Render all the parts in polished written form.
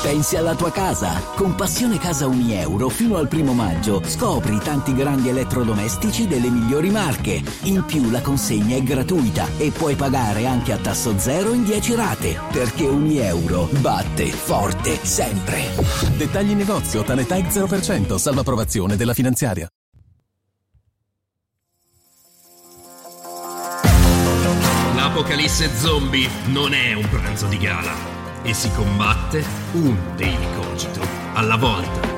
Pensi alla tua casa? Con Passione Casa €1 fino al 1° maggio scopri tanti grandi elettrodomestici delle migliori marche. In più la consegna è gratuita e puoi pagare anche a tasso zero in 10 rate, perché €1 batte forte sempre. Dettagli in negozio, Tanetag 0%, salvo approvazione della finanziaria. L'apocalisse zombie non è un pranzo di gala e si combatte un daily cogito alla volta.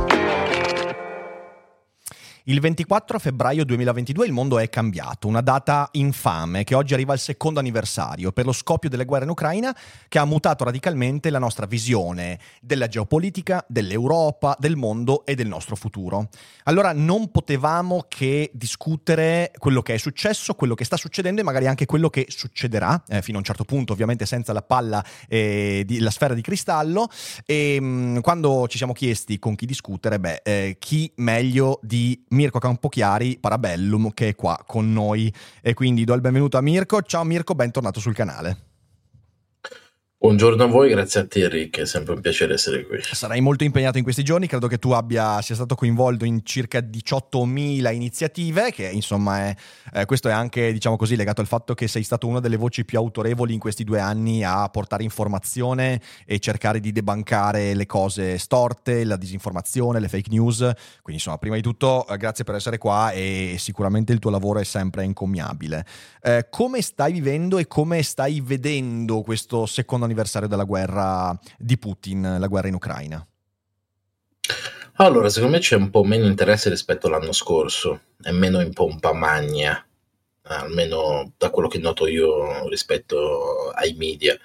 Il 24 febbraio 2022 il mondo è cambiato, una data infame che oggi arriva al 2° anniversario per lo scoppio delle guerre in Ucraina, che ha mutato radicalmente la nostra visione della geopolitica, dell'Europa, del mondo e del nostro futuro. Allora non potevamo che discutere quello che è successo, quello che sta succedendo e magari anche quello che succederà, fino a un certo punto, ovviamente senza la palla la sfera di cristallo. E quando ci siamo chiesti con chi discutere, chi meglio di Mirko Campochiari, Parabellum, che è qua con noi, e quindi do il benvenuto a Mirko. Ciao Mirko, bentornato sul canale. Buongiorno a voi, grazie a te Enrico, è sempre un piacere essere qui. Sarai molto impegnato in questi giorni, credo che tu sia stato coinvolto in circa 18.000 iniziative, che insomma questo è anche, diciamo così, legato al fatto che sei stato una delle voci più autorevoli in questi 2 anni a portare informazione e cercare di debancare le cose storte, la disinformazione, le fake news. Quindi insomma, prima di tutto grazie per essere qua e sicuramente il tuo lavoro è sempre encomiabile. Come stai vivendo e come stai vedendo questo 2° anniversario della guerra di Putin, la guerra in Ucraina? Allora, secondo me c'è un po' meno interesse rispetto all'anno scorso, è meno in pompa magna, almeno da quello che noto io rispetto ai media.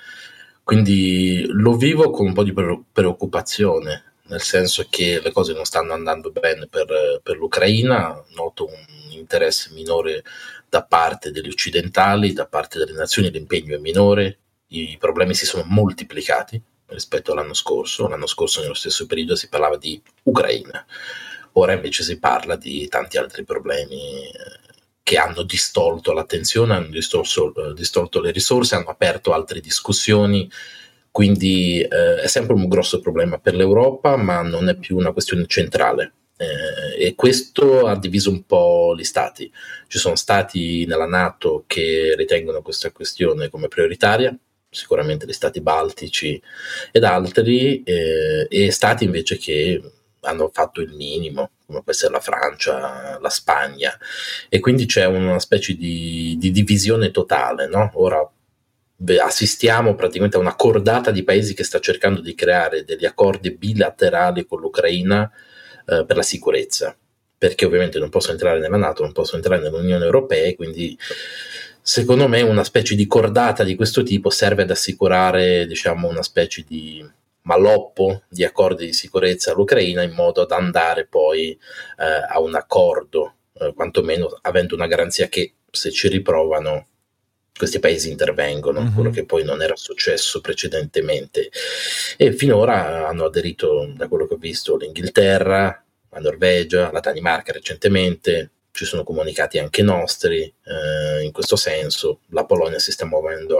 Quindi lo vivo con un po' di preoccupazione, nel senso che le cose non stanno andando bene per l'Ucraina, noto un interesse minore da parte degli occidentali, da parte delle nazioni l'impegno è minore, i problemi si sono moltiplicati rispetto all'anno scorso. L'anno scorso nello stesso periodo si parlava di Ucraina, ora invece si parla di tanti altri problemi che hanno distolto l'attenzione, hanno distolto le risorse, hanno aperto altre discussioni, quindi è sempre un grosso problema per l'Europa, ma non è più una questione centrale. E questo ha diviso un po' gli stati. Ci sono stati nella NATO che ritengono questa questione come prioritaria, sicuramente gli stati baltici ed altri, e stati invece che hanno fatto il minimo, come può essere la Francia, la Spagna, e quindi c'è una specie di divisione totale, no? Ora assistiamo praticamente a una cordata di paesi che sta cercando di creare degli accordi bilaterali con l'Ucraina per la sicurezza, perché ovviamente non possono entrare nella NATO, non possono entrare nell'Unione Europea, e quindi secondo me una specie di cordata di questo tipo serve ad assicurare, diciamo, una specie di maloppo di accordi di sicurezza all'Ucraina, in modo da andare poi a un accordo, quantomeno avendo una garanzia che se ci riprovano questi paesi intervengono, quello che poi non era successo precedentemente. E finora hanno aderito, da quello che ho visto, l'Inghilterra, la Norvegia, la Danimarca recentemente, ci sono comunicati anche nostri in questo senso, la Polonia si sta muovendo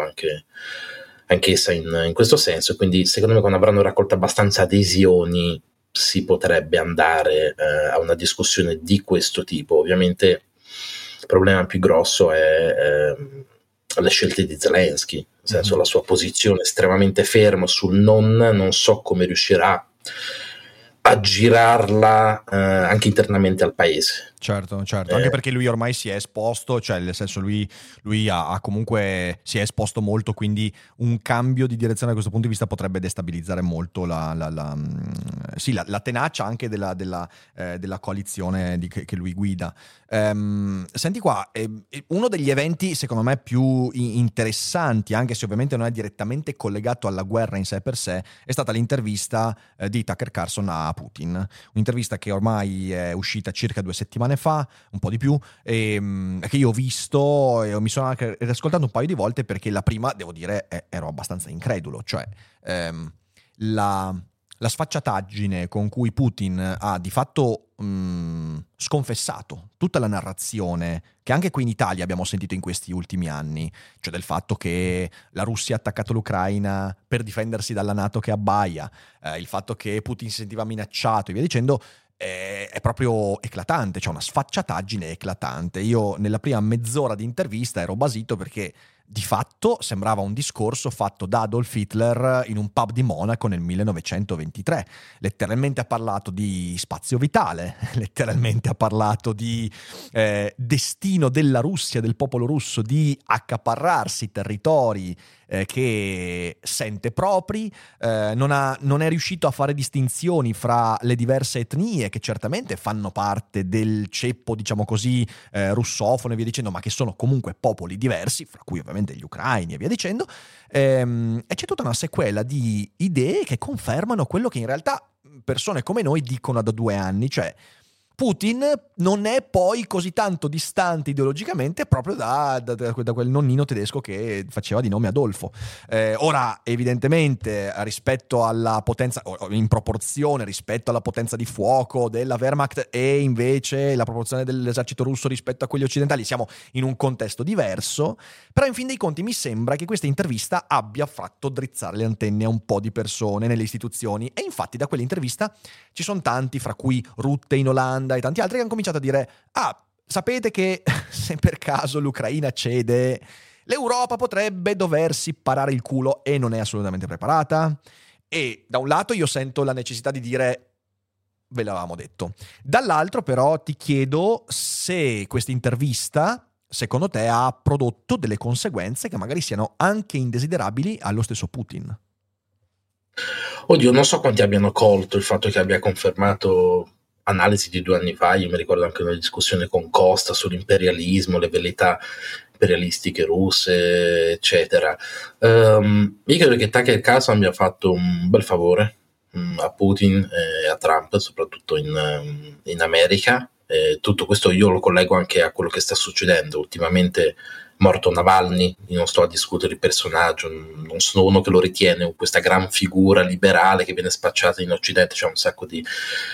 anch'essa in questo senso, quindi secondo me quando avranno raccolto abbastanza adesioni si potrebbe andare a una discussione di questo tipo. Ovviamente il problema più grosso è le scelte di Zelensky, nel senso la sua posizione estremamente ferma sul non so come riuscirà a girarla anche internamente al paese. Certo, anche perché lui ormai si è esposto, cioè nel senso lui ha comunque si è esposto molto, quindi un cambio di direzione da questo punto di vista potrebbe destabilizzare molto la tenacia anche della coalizione che lui guida. Senti qua, uno degli eventi secondo me più interessanti, anche se ovviamente non è direttamente collegato alla guerra in sé per sé, è stata l'intervista di Tucker Carlson a Putin, un'intervista che ormai è uscita circa 2 settimane fa, un po' di più, che io ho visto e mi sono anche riascoltato un paio di volte, perché la prima, devo dire, ero abbastanza incredulo, cioè la sfacciataggine con cui Putin ha di fatto sconfessato tutta la narrazione che anche qui in Italia abbiamo sentito in questi ultimi anni, cioè del fatto che la Russia ha attaccato l'Ucraina per difendersi dalla NATO che abbaia, il fatto che Putin si sentiva minacciato e via dicendo, è proprio eclatante, c'è una sfacciataggine eclatante. Io nella prima mezz'ora di intervista ero basito perché di fatto sembrava un discorso fatto da Adolf Hitler in un pub di Monaco nel 1923. Letteralmente ha parlato di spazio vitale, letteralmente ha parlato di destino della Russia, del popolo russo, di accaparrarsi territori che sente propri, non è riuscito a fare distinzioni fra le diverse etnie che certamente fanno parte del ceppo, diciamo così, russofono e via dicendo, ma che sono comunque popoli diversi, fra cui ovviamente gli ucraini e via dicendo, e c'è tutta una sequela di idee che confermano quello che in realtà persone come noi dicono da 2 anni, cioè Putin non è poi così tanto distante ideologicamente proprio da quel nonnino tedesco che faceva di nome Adolfo. Ora, evidentemente, rispetto alla potenza, o in proporzione rispetto alla potenza di fuoco della Wehrmacht e invece la proporzione dell'esercito russo rispetto a quelli occidentali, siamo in un contesto diverso, però in fin dei conti mi sembra che questa intervista abbia fatto drizzare le antenne a un po' di persone nelle istituzioni, e infatti da quell'intervista ci sono tanti, fra cui Rutte in Olanda e tanti altri, che hanno cominciato a dire: sapete che se per caso l'Ucraina cede, l'Europa potrebbe doversi parare il culo e non è assolutamente preparata. E da un lato io sento la necessità di dire: ve l'avevamo detto. Dall'altro però ti chiedo se questa intervista, secondo te, ha prodotto delle conseguenze che magari siano anche indesiderabili allo stesso Putin. Oddio, non so quanti abbiano colto il fatto che abbia confermato analisi di 2 anni fa. Io mi ricordo anche una discussione con Costa sull'imperialismo, le velleità imperialistiche russe, eccetera. Io credo che Tucker Carlson abbia fatto un bel favore a Putin e a Trump, soprattutto in America. Tutto questo io lo collego anche a quello che sta succedendo ultimamente. Morto Navalny, io non sto a discutere il personaggio, non sono uno che lo ritiene questa gran figura liberale che viene spacciata in Occidente, c'è un sacco di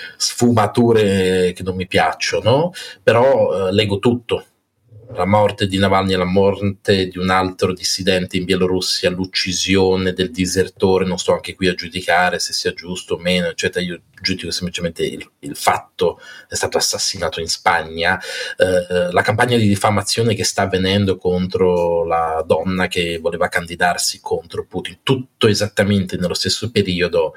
sfumature che non mi piacciono, però leggo tutto. La morte di Navalny e la morte di un altro dissidente in Bielorussia, l'uccisione del disertore, non sto anche qui a giudicare se sia giusto o meno, eccetera. Io giudico semplicemente il fatto. È stato assassinato in Spagna, la campagna di diffamazione che sta avvenendo contro la donna che voleva candidarsi contro Putin, tutto esattamente nello stesso periodo.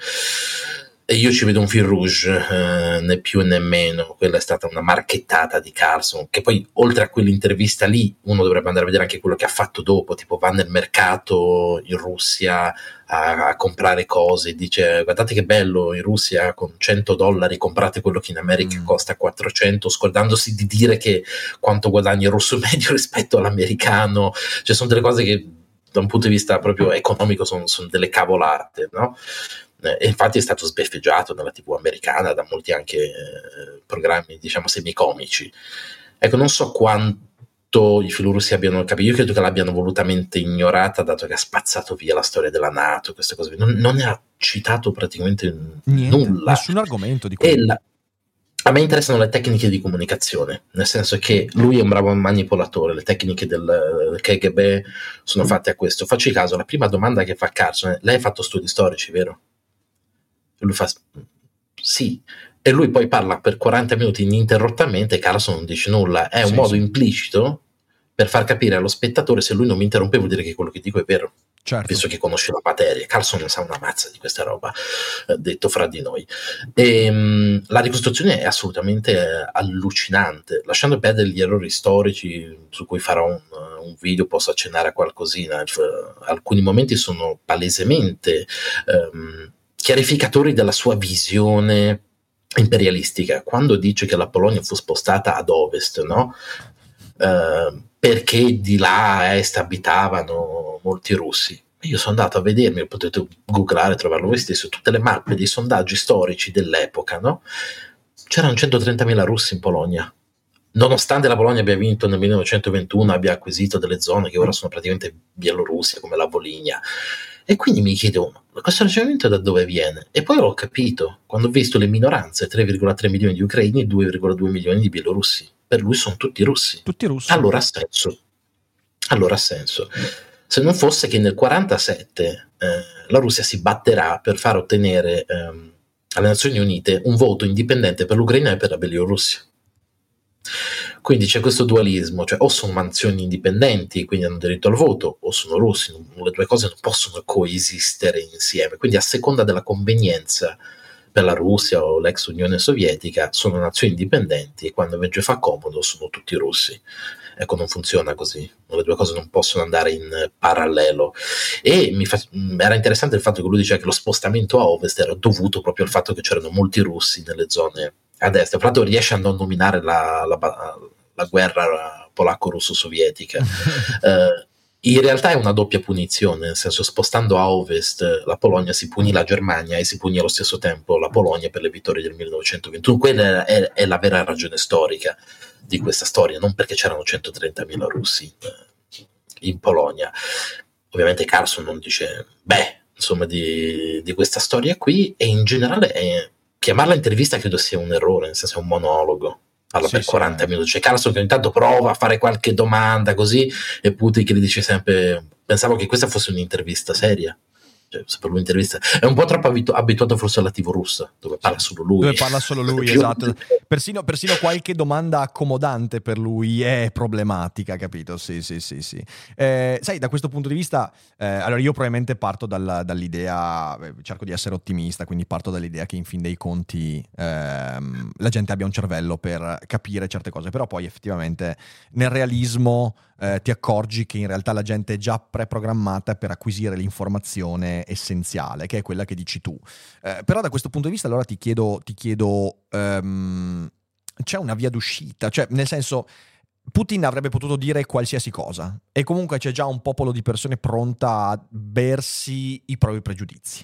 E io ci vedo un fil rouge, né più né meno. Quella è stata una marchettata di Carlson, che poi oltre a quell'intervista lì uno dovrebbe andare a vedere anche quello che ha fatto dopo, tipo va nel mercato in Russia a comprare cose, dice: guardate che bello, in Russia con $100 comprate quello che in America costa 400, scordandosi di dire che quanto guadagna il russo medio rispetto all'americano. Cioè sono delle cose che da un punto di vista proprio economico sono delle cavolate, no? E infatti è stato sbeffeggiato nella TV americana da molti anche programmi, diciamo, semicomici. Ecco, non so quanto i filorussi abbiano capito. Io credo che l'abbiano volutamente ignorata, dato che ha spazzato via la storia della NATO, queste cose. Non ne ha citato praticamente nulla. Nessun argomento di quello. A me interessano le tecniche di comunicazione, nel senso che lui è un bravo manipolatore, le tecniche del KGB sono fatte a questo. Facci caso, la prima domanda che fa Carlson è: lei ha fatto studi storici, vero? E lui fa sì, e lui poi parla per 40 minuti ininterrottamente e Carlson non dice nulla. È un modo implicito per far capire allo spettatore: se lui non mi interrompe vuol dire che quello che dico è vero. Certo. Visto che conosce la materia. Carlson sa una mazza di questa roba, detto fra di noi. E, la ricostruzione è assolutamente allucinante, lasciando perdere gli errori storici su cui farò un video, posso accennare a qualcosina. Alcuni momenti sono palesemente chiarificatori della sua visione imperialistica, quando dice che la Polonia fu spostata ad ovest, no? Perché di là a est abitavano molti russi. Io sono andato a vedermi, potete googlare, trovarlo voi stesso, tutte le mappe dei sondaggi storici dell'epoca, no? C'erano 130.000 russi in Polonia, nonostante la Polonia abbia vinto nel 1921, abbia acquisito delle zone che ora sono praticamente Bielorussia, come la Voligna. E quindi mi chiedevo, ma questo ragionamento da dove viene? E poi ho capito, quando ho visto le minoranze, 3,3 milioni di ucraini e 2,2 milioni di bielorussi. Per lui sono tutti russi. Tutti russi. Allora ha senso. Se non fosse che nel 1947 la Russia si batterà per far ottenere alle Nazioni Unite un voto indipendente per l'Ucraina e per la Bielorussia. Quindi c'è questo dualismo, cioè o sono nazioni indipendenti, quindi hanno diritto al voto, o sono russi, le due cose non possono coesistere insieme. Quindi a seconda della convenienza per la Russia o l'ex Unione Sovietica sono nazioni indipendenti, e quando invece fa comodo sono tutti russi. Ecco, non funziona così, le due cose non possono andare in parallelo. E era interessante il fatto che lui diceva che lo spostamento a ovest era dovuto proprio al fatto che c'erano molti russi nelle zone a destra. Tra l'altro riesce a non nominare la guerra polacco-russo-sovietica. In realtà è una doppia punizione, nel senso, spostando a ovest la Polonia si punì la Germania e si punì allo stesso tempo la Polonia per le vittorie del 1921. Quella è la vera ragione storica di questa storia, non perché c'erano 130.000 russi in Polonia. Ovviamente Carlson non dice insomma di questa storia qui, e in generale chiamarla intervista credo sia un errore, nel senso è un monologo. Parla per 40 minuti, c'è Carlson che ogni tanto prova a fare qualche domanda così, e Putin che gli dice sempre: pensavo che questa fosse un'intervista seria. Cioè, se per lui un'intervista è un po' troppo abituato forse alla TV russa, dove parla solo lui. Esatto. Persino qualche domanda accomodante per lui è problematica, capito? Sì. Sai, da questo punto di vista, allora io probabilmente parto dall'idea, cerco di essere ottimista, quindi parto dall'idea che in fin dei conti la gente abbia un cervello per capire certe cose, però poi effettivamente nel realismo ti accorgi che in realtà la gente è già preprogrammata per acquisire l'informazione essenziale, che è quella che dici tu. Però da questo punto di vista allora ti chiedo c'è una via d'uscita? Cioè, nel senso, Putin avrebbe potuto dire qualsiasi cosa e comunque c'è già un popolo di persone pronta a bersi i propri pregiudizi.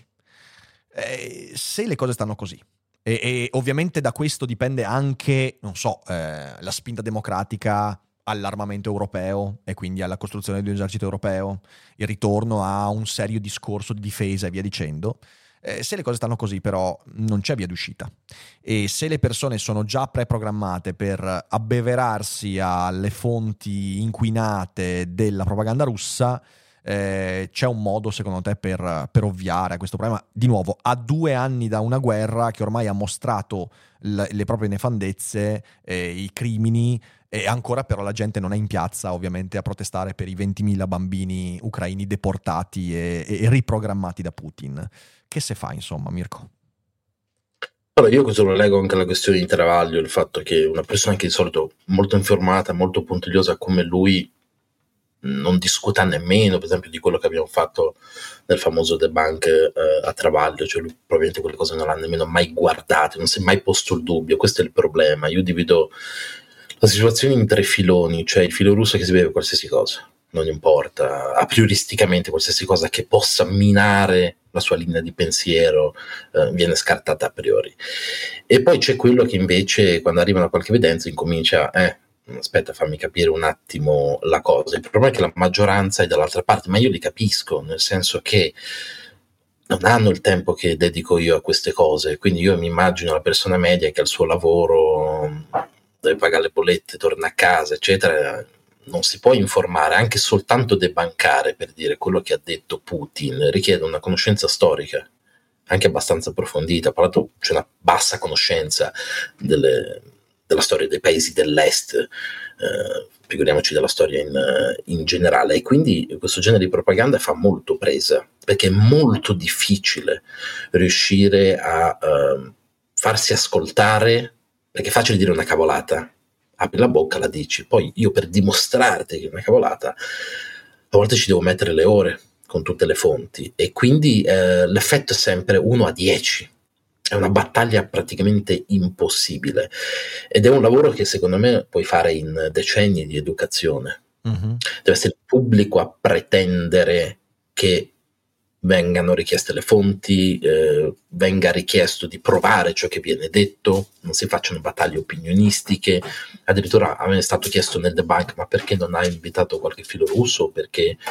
Se le cose stanno così, e ovviamente da questo dipende anche, non so, la spinta democratica all'armamento europeo e quindi alla costruzione di un esercito europeo, il ritorno a un serio discorso di difesa e via dicendo. Se le cose stanno così però non c'è via d'uscita, e se le persone sono già preprogrammate per abbeverarsi alle fonti inquinate della propaganda russa, c'è un modo secondo te per ovviare a questo problema, di nuovo a 2 anni da una guerra che ormai ha mostrato le proprie nefandezze, i crimini, e ancora però la gente non è in piazza ovviamente a protestare per i 20.000 bambini ucraini deportati e riprogrammati da Putin. Che se fa, insomma, Mirko? Allora, io questo lo leggo anche alla questione di Travaglio, il fatto che una persona che di solito molto informata, molto puntigliosa come lui non discuta nemmeno, per esempio, di quello che abbiamo fatto nel famoso debunk a Travaglio, cioè lui probabilmente quelle cose non l'ha nemmeno mai guardate, non si è mai posto il dubbio. Questo è il problema. Io divido la situazione in 3 filoni, cioè il filo russo che si beve qualsiasi cosa, non importa, a prioristicamente qualsiasi cosa che possa minare la sua linea di pensiero viene scartata a priori. E poi c'è quello che invece quando arriva a qualche evidenza incomincia aspetta, fammi capire un attimo la cosa. Il problema è che la maggioranza è dall'altra parte, ma io li capisco, nel senso che non hanno il tempo che dedico io a queste cose, quindi io mi immagino la persona media che al suo lavoro deve pagare le bollette, torna a casa, eccetera. Non si può informare, anche soltanto debancare, per dire quello che ha detto Putin richiede una conoscenza storica anche abbastanza approfondita. Tra l'altro c'è una bassa conoscenza della storia dei paesi dell'est, figuriamoci della storia in generale, e quindi questo genere di propaganda fa molto presa, perché è molto difficile riuscire a farsi ascoltare, perché è facile dire una cavolata, apri la bocca, la dici, poi io per dimostrarti che è una cavolata a volte ci devo mettere le ore con tutte le fonti, e quindi l'effetto è sempre 1 a 10. È una battaglia praticamente impossibile, ed è un lavoro che secondo me puoi fare in decenni di educazione. Deve essere il pubblico a pretendere che vengano richieste le fonti, venga richiesto di provare ciò che viene detto, non si facciano battaglie opinionistiche. Addirittura a me è stato chiesto nel debunk: ma perché non hai invitato qualche filo russo, perché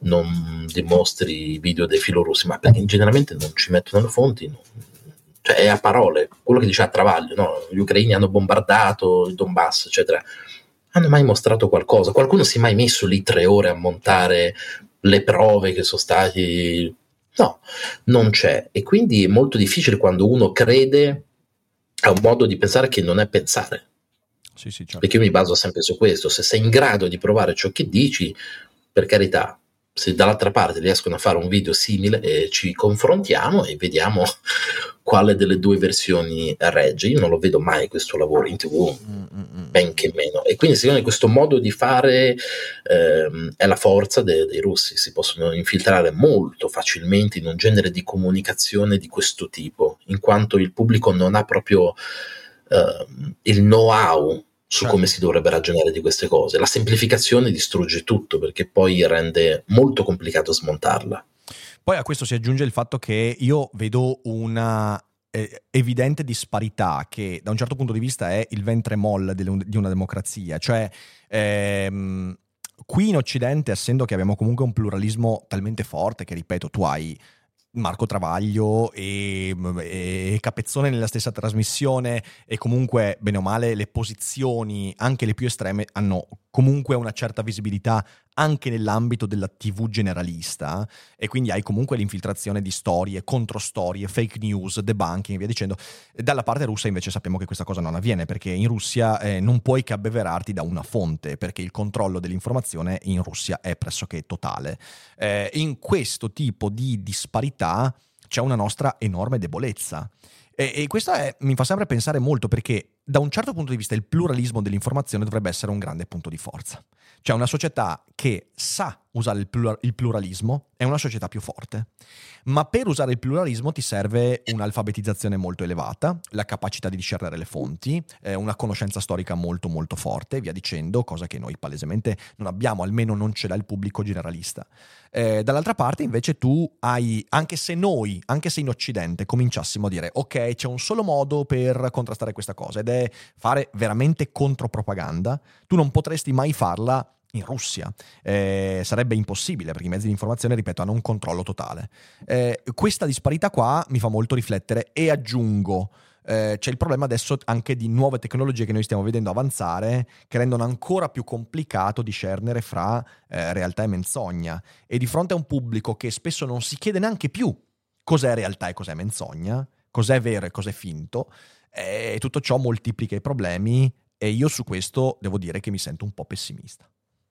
non dimostri video dei filorussi, ma perché generalmente non ci mettono le fonti, cioè è a parole, quello che dice a Travaglio, no? Gli ucraini hanno bombardato il Donbass, eccetera. Hanno mai mostrato qualcosa? Qualcuno si è mai messo lì 3 ore a montare le prove che sono stati... No, non c'è. E quindi è molto difficile quando uno crede a un modo di pensare che non è pensare. Sì, certo. Perché io mi baso sempre su questo. Se sei in grado di provare ciò che dici, per carità, se dall'altra parte riescono a fare un video simile, ci confrontiamo e vediamo quale delle due versioni regge. Io non lo vedo mai questo lavoro in TV, benché meno. E quindi secondo me questo modo di fare è la forza dei russi. Si possono infiltrare molto facilmente in un genere di comunicazione di questo tipo, in quanto il pubblico non ha proprio il know-how su come si dovrebbe ragionare di queste cose. La semplificazione distrugge tutto, perché poi rende molto complicato smontarla. Poi a questo si aggiunge il fatto che io vedo una evidente disparità che da un certo punto di vista è il ventre molle di una democrazia, cioè qui in Occidente, essendo che abbiamo comunque un pluralismo talmente forte che, ripeto, tu hai Marco Travaglio e Capezzone nella stessa trasmissione, e comunque bene o male le posizioni anche le più estreme hanno comunque una certa visibilità anche nell'ambito della TV generalista, e quindi hai comunque l'infiltrazione di storie, controstorie, fake news, debunking e via dicendo. Dalla parte russa invece sappiamo che questa cosa non avviene, perché in Russia non puoi che abbeverarti da una fonte, perché il controllo dell'informazione in Russia è pressoché totale. In questo tipo di disparità c'è una nostra enorme debolezza. E questo mi fa sempre pensare molto, perché da un certo punto di vista il pluralismo dell'informazione dovrebbe essere un grande punto di forza. Cioè una società che sa usare il pluralismo è una società più forte. Ma per usare il pluralismo ti serve un'alfabetizzazione molto elevata, la capacità di discernere le fonti, una conoscenza storica molto molto forte, via dicendo, cosa che noi palesemente non abbiamo, almeno non ce l'ha il pubblico generalista. Dall'altra parte invece tu hai, anche se in Occidente cominciassimo a dire ok, c'è un solo modo per contrastare questa cosa, ed è fare veramente contropropaganda, tu non potresti mai farla in Russia. Sarebbe impossibile, perché i mezzi di informazione, ripeto, hanno un controllo totale. Questa disparità qua mi fa molto riflettere, e aggiungo, c'è il problema adesso anche di nuove tecnologie che noi stiamo vedendo avanzare, che rendono ancora più complicato discernere fra realtà e menzogna, e di fronte a un pubblico che spesso non si chiede neanche più cos'è realtà e cos'è menzogna, cos'è vero e cos'è finto, e tutto ciò moltiplica i problemi, e io su questo devo dire che mi sento un po' pessimista.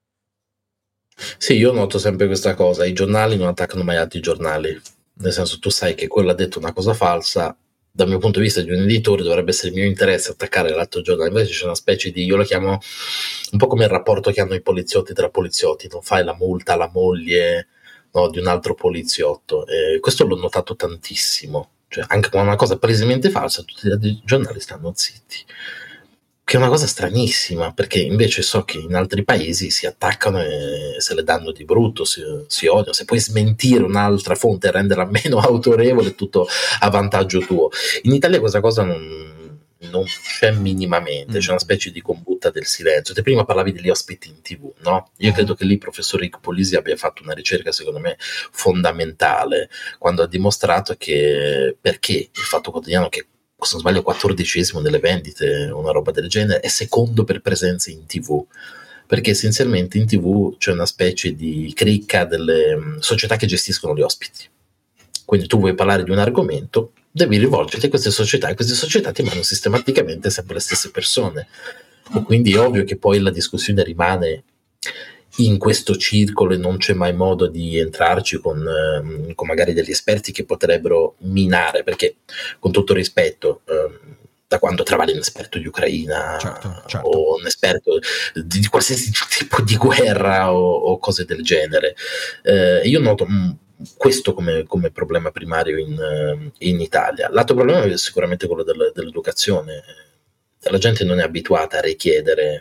Sì, io noto sempre questa cosa: i giornali non attaccano mai altri giornali, nel senso, tu sai che quello ha detto una cosa falsa, dal mio punto di vista di un editore dovrebbe essere il mio interesse attaccare l'altro giornale, invece c'è una specie di, io lo chiamo un po' come il rapporto che hanno i poliziotti tra poliziotti, non fai la multa alla moglie, no, di un altro poliziotto, questo l'ho notato tantissimo, cioè anche con una cosa palesemente falsa tutti gli altri giornali stanno zitti, che è una cosa stranissima, perché invece so che in altri paesi si attaccano e se le danno di brutto, si odiano. Se puoi smentire un'altra fonte e renderla meno autorevole, è tutto a vantaggio tuo. In Italia questa cosa non c'è minimamente, c'è una specie di combutta del silenzio. Te prima parlavi degli ospiti in TV, no? Io credo che lì il professor Rick Polisi abbia fatto una ricerca, secondo me, fondamentale, quando ha dimostrato che perché il Fatto Quotidiano, che se non sbaglio 14esimo nelle vendite, una roba del genere, è secondo per presenze in TV, perché essenzialmente in TV c'è una specie di cricca delle società che gestiscono gli ospiti. Quindi tu vuoi parlare di un argomento, devi rivolgerti a queste società, e queste società ti mandano sistematicamente sempre le stesse persone, e quindi è ovvio che poi la discussione rimane in questo circolo e non c'è mai modo di entrarci con magari degli esperti che potrebbero minare, perché con tutto rispetto, da quando Travaglio è un esperto di Ucraina, certo. O un esperto di qualsiasi tipo di guerra o cose del genere, io noto questo come problema primario in Italia. L'altro problema è sicuramente quello dell'educazione. La gente non è abituata a richiedere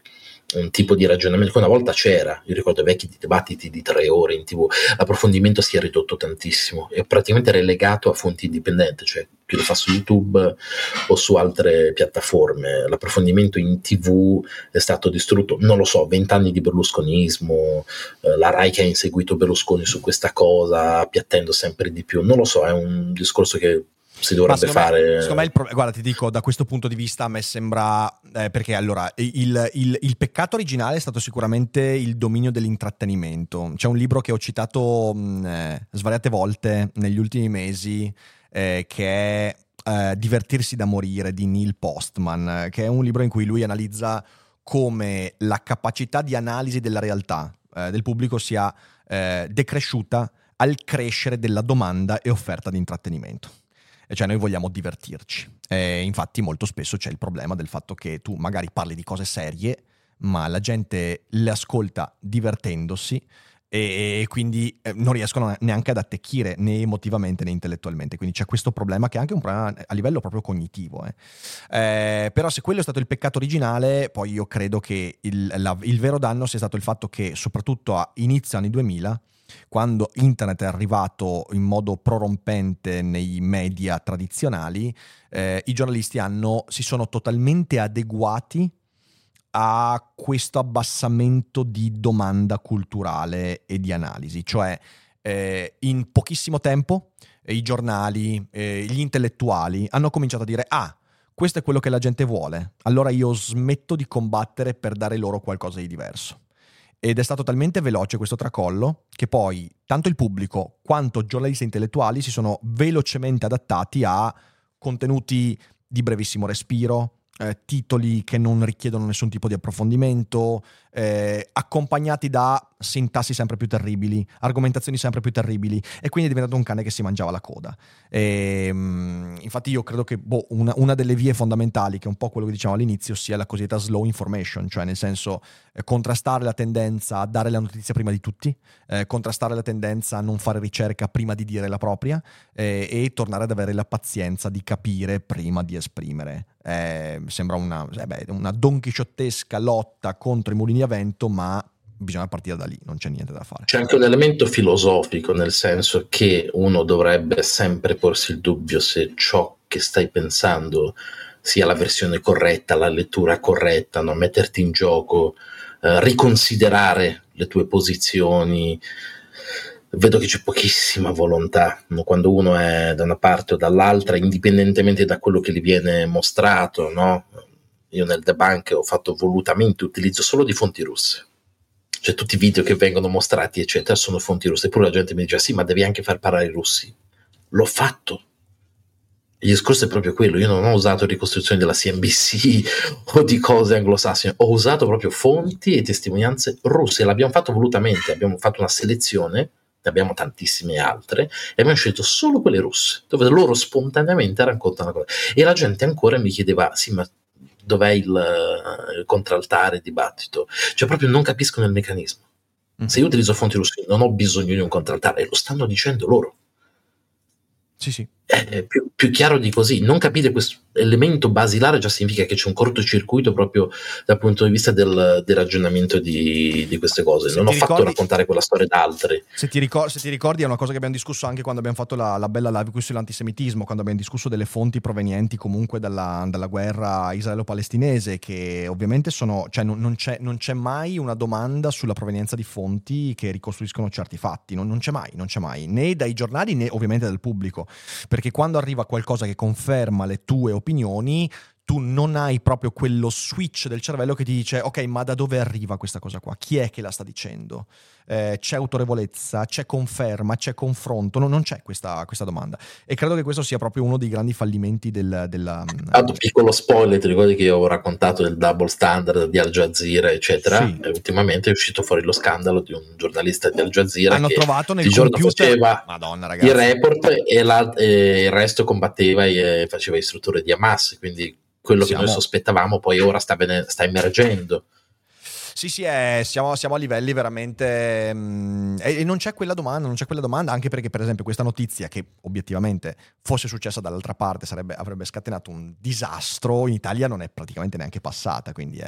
un tipo di ragionamento che una volta c'era. Io ricordo vecchi dibattiti di 3 ore in TV, l'approfondimento si è ridotto tantissimo, è praticamente relegato a fonti indipendenti, cioè chi lo fa su YouTube o su altre piattaforme. L'approfondimento in TV è stato distrutto, non lo so, 20 anni di berlusconismo, la Rai che ha inseguito Berlusconi su questa cosa, appiattendo sempre di più, non lo so, è un discorso che si dovrebbe fare. Secondo me guarda, ti dico, da questo punto di vista a me sembra, perché allora il peccato originale è stato sicuramente il dominio dell'intrattenimento. C'è un libro che ho citato svariate volte negli ultimi mesi, che è Divertirsi da morire di Neil Postman, che è un libro in cui lui analizza come la capacità di analisi della realtà del pubblico sia decresciuta al crescere della domanda e offerta di intrattenimento. Cioè noi vogliamo divertirci, infatti molto spesso c'è il problema del fatto che tu magari parli di cose serie, ma la gente le ascolta divertendosi e quindi non riescono neanche ad attecchire né emotivamente né intellettualmente, quindi c'è questo problema che è anche un problema a livello proprio cognitivo. Però se quello è stato il peccato originale, poi io credo che il vero danno sia stato il fatto che soprattutto a inizio anni 2000, quando internet è arrivato in modo prorompente nei media tradizionali, i giornalisti si sono totalmente adeguati a questo abbassamento di domanda culturale e di analisi. Cioè in pochissimo tempo i giornali, gli intellettuali hanno cominciato a dire questo è quello che la gente vuole, allora io smetto di combattere per dare loro qualcosa di diverso. Ed è stato talmente veloce questo tracollo che poi tanto il pubblico quanto giornalisti intellettuali si sono velocemente adattati a contenuti di brevissimo respiro, titoli che non richiedono nessun tipo di approfondimento, accompagnati da sintassi sempre più terribili, argomentazioni sempre più terribili, e quindi è diventato un cane che si mangiava la coda. Infatti io credo che una delle vie fondamentali, che è un po' quello che diciamo all'inizio, sia la cosiddetta slow information, cioè nel senso contrastare la tendenza a dare la notizia prima di tutti, contrastare la tendenza a non fare ricerca prima di dire la propria, e tornare ad avere la pazienza di capire prima di esprimere. Sembra una donchisciottesca lotta contro i mulini a vento, ma bisogna partire da lì, non c'è niente da fare. C'è anche un elemento filosofico, nel senso che uno dovrebbe sempre porsi il dubbio se ciò che stai pensando sia la versione corretta, la lettura corretta, no? Metterti in gioco, riconsiderare le tue posizioni. Vedo che c'è pochissima volontà, no? Quando uno è da una parte o dall'altra, indipendentemente da quello che gli viene mostrato, no? Io nel debunk ho fatto volutamente utilizzo solo di fonti russe, cioè tutti i video che vengono mostrati eccetera sono fonti russe, eppure la gente mi dice sì, ma devi anche far parlare i russi. L'ho fatto. Il discorso è proprio quello, io non ho usato ricostruzioni della CNBC o di cose anglosassone, ho usato proprio fonti e testimonianze russe, l'abbiamo fatto volutamente, abbiamo fatto una selezione, ne abbiamo tantissime altre, e abbiamo scelto solo quelle russe, dove loro spontaneamente raccontano cose. E la gente ancora mi chiedeva, sì, ma dov'è il contraltare, il dibattito? Cioè proprio non capiscono il meccanismo. Se io utilizzo fonti russe non ho bisogno di un contraltare, lo stanno dicendo loro. Sì. È più chiaro di così. Non capire questo elemento basilare già significa che c'è un cortocircuito proprio dal punto di vista del ragionamento di queste cose. Non ho fatto raccontare quella storia da altri. Se ti ricordi, è una cosa che abbiamo discusso anche quando abbiamo fatto la bella live qui sull'antisemitismo, quando abbiamo discusso delle fonti provenienti comunque dalla guerra israelo-palestinese, che ovviamente non c'è mai una domanda sulla provenienza di fonti che ricostruiscono certi fatti, non c'è mai, né dai giornali né ovviamente dal pubblico, perché quando arriva qualcosa che conferma le tue opinioni, tu non hai proprio quello switch del cervello che ti dice ok, ma da dove arriva questa cosa qua? Chi è che la sta dicendo? C'è autorevolezza, c'è conferma, c'è confronto, non c'è questa domanda, e credo che questo sia proprio uno dei grandi fallimenti della piccolo spoiler, ti ricordi che io ho raccontato del double standard di Al Jazeera eccetera, sì. E ultimamente è uscito fuori lo scandalo di un giornalista di Al Jazeera hanno che trovato nel il giorno computer faceva Madonna, ragazzi, il report e il resto combatteva e faceva istruttore di Hamas, quindi quello che noi sospettavamo poi ora sta emergendo. Sì, siamo a livelli veramente... e non c'è quella domanda, anche perché per esempio questa notizia, che obiettivamente fosse successa dall'altra parte avrebbe scatenato un disastro, in Italia non è praticamente neanche passata, quindi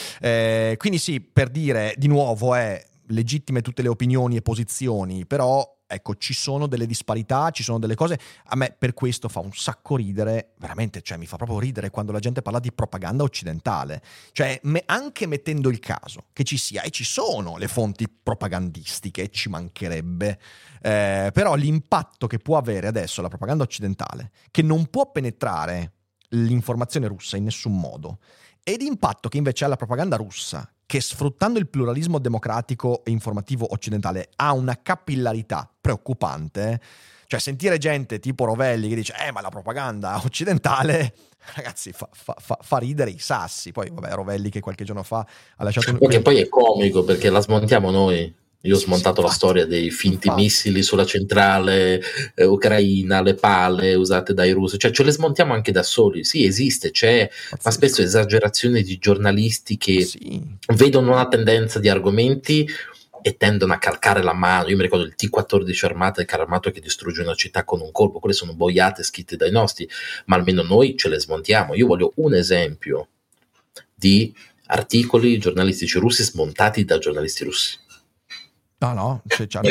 sì, per dire, di nuovo, è legittime tutte le opinioni e posizioni, però... Ecco, ci sono delle disparità, ci sono delle cose. A me per questo fa un sacco ridere, veramente, cioè mi fa proprio ridere quando la gente parla di propaganda occidentale. Cioè, anche mettendo il caso che ci sia, e ci sono le fonti propagandistiche, ci mancherebbe, però l'impatto che può avere adesso la propaganda occidentale, che non può penetrare l'informazione russa in nessun modo, e l'impatto che invece ha la propaganda russa, che sfruttando il pluralismo democratico e informativo occidentale ha una capillarità preoccupante. Cioè sentire gente tipo Rovelli che dice ma la propaganda occidentale, ragazzi, fa ridere i sassi. Poi vabbè, Rovelli che qualche giorno fa ha lasciato perché poi è comico, perché la smontiamo noi. Io ho smontato la storia dei finti missili sulla centrale ucraina, le pale usate dai russi, cioè ce le smontiamo anche da soli. Sì, esiste, c'è, ma spesso esagerazione di giornalisti che vedono una tendenza di argomenti e tendono a calcare la mano. Io mi ricordo il T-14 armata, il carro armato che distrugge una città con un colpo, quelle sono boiate scritte dai nostri, ma almeno noi ce le smontiamo. Io voglio un esempio di articoli giornalistici russi smontati da giornalisti russi. No,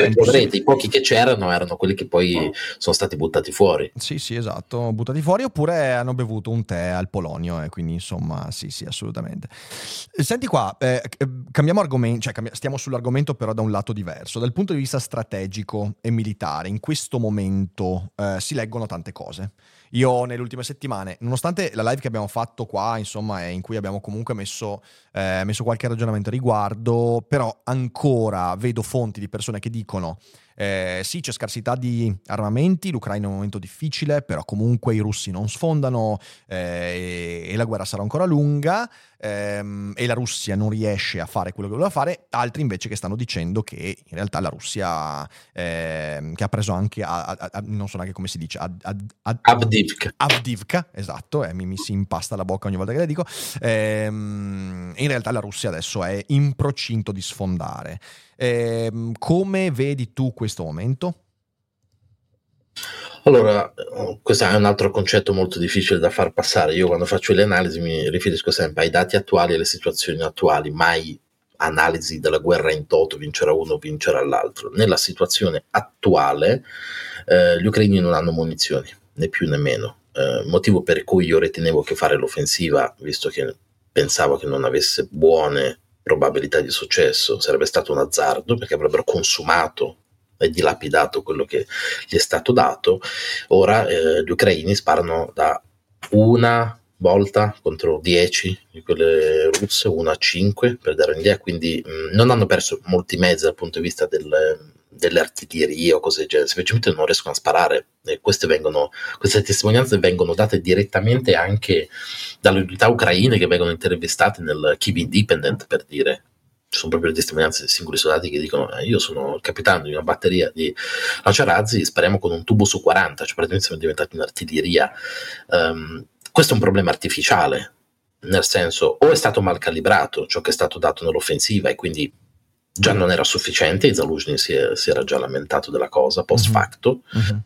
I pochi che c'erano erano quelli che poi sono stati buttati fuori. Sì, esatto, buttati fuori, oppure hanno bevuto un tè al Polonio, e quindi insomma sì, assolutamente. Senti qua, cambiamo argomento, cioè stiamo sull'argomento però da un lato diverso. Dal punto di vista strategico e militare, in questo momento si leggono tante cose. Io nelle ultime settimane, nonostante la live che abbiamo fatto qua, insomma, in cui abbiamo comunque messo qualche ragionamento a riguardo, però ancora vedo fonti di persone che dicono sì, c'è scarsità di armamenti, l'Ucraina è un momento difficile, però comunque i russi non sfondano e la guerra sarà ancora lunga, e la Russia non riesce a fare quello che voleva fare. Altri invece che stanno dicendo che in realtà la Russia che ha preso anche non so neanche come si dice, Avdiivka, esatto, mi si impasta la bocca ogni volta che le dico, in realtà la Russia adesso è in procinto di sfondare. Come vedi tu questo momento? Allora, questo è un altro concetto molto difficile da far passare. Io quando faccio le analisi mi riferisco sempre ai dati attuali e alle situazioni attuali, mai analisi della guerra in toto, vincerà uno, vincerà l'altro. Nella situazione attuale gli ucraini non hanno munizioni, né più né meno, motivo per cui io ritenevo che fare l'offensiva, visto che pensavo che non avesse buone probabilità di successo, sarebbe stato un azzardo, perché avrebbero consumato e dilapidato quello che gli è stato dato. Ora gli ucraini sparano da una volta contro 10 di quelle russe, 1 a 5 per dare un'idea, quindi non hanno perso molti mezzi dal punto di vista delle artiglierie o cose del genere, semplicemente non riescono a sparare. E queste testimonianze vengono date direttamente anche dalle unità ucraine che vengono intervistate nel Kyiv Independent, per dire. Ci sono proprio le testimonianze dei singoli soldati che dicono io sono il capitano di una batteria di lanciarazzi, spariamo con un tubo su 40, cioè praticamente siamo diventati un'artiglieria. Questo è un problema artificiale, nel senso, o è stato mal calibrato ciò che è stato dato nell'offensiva e quindi già non era sufficiente, Zaluzhny si era già lamentato della cosa post facto,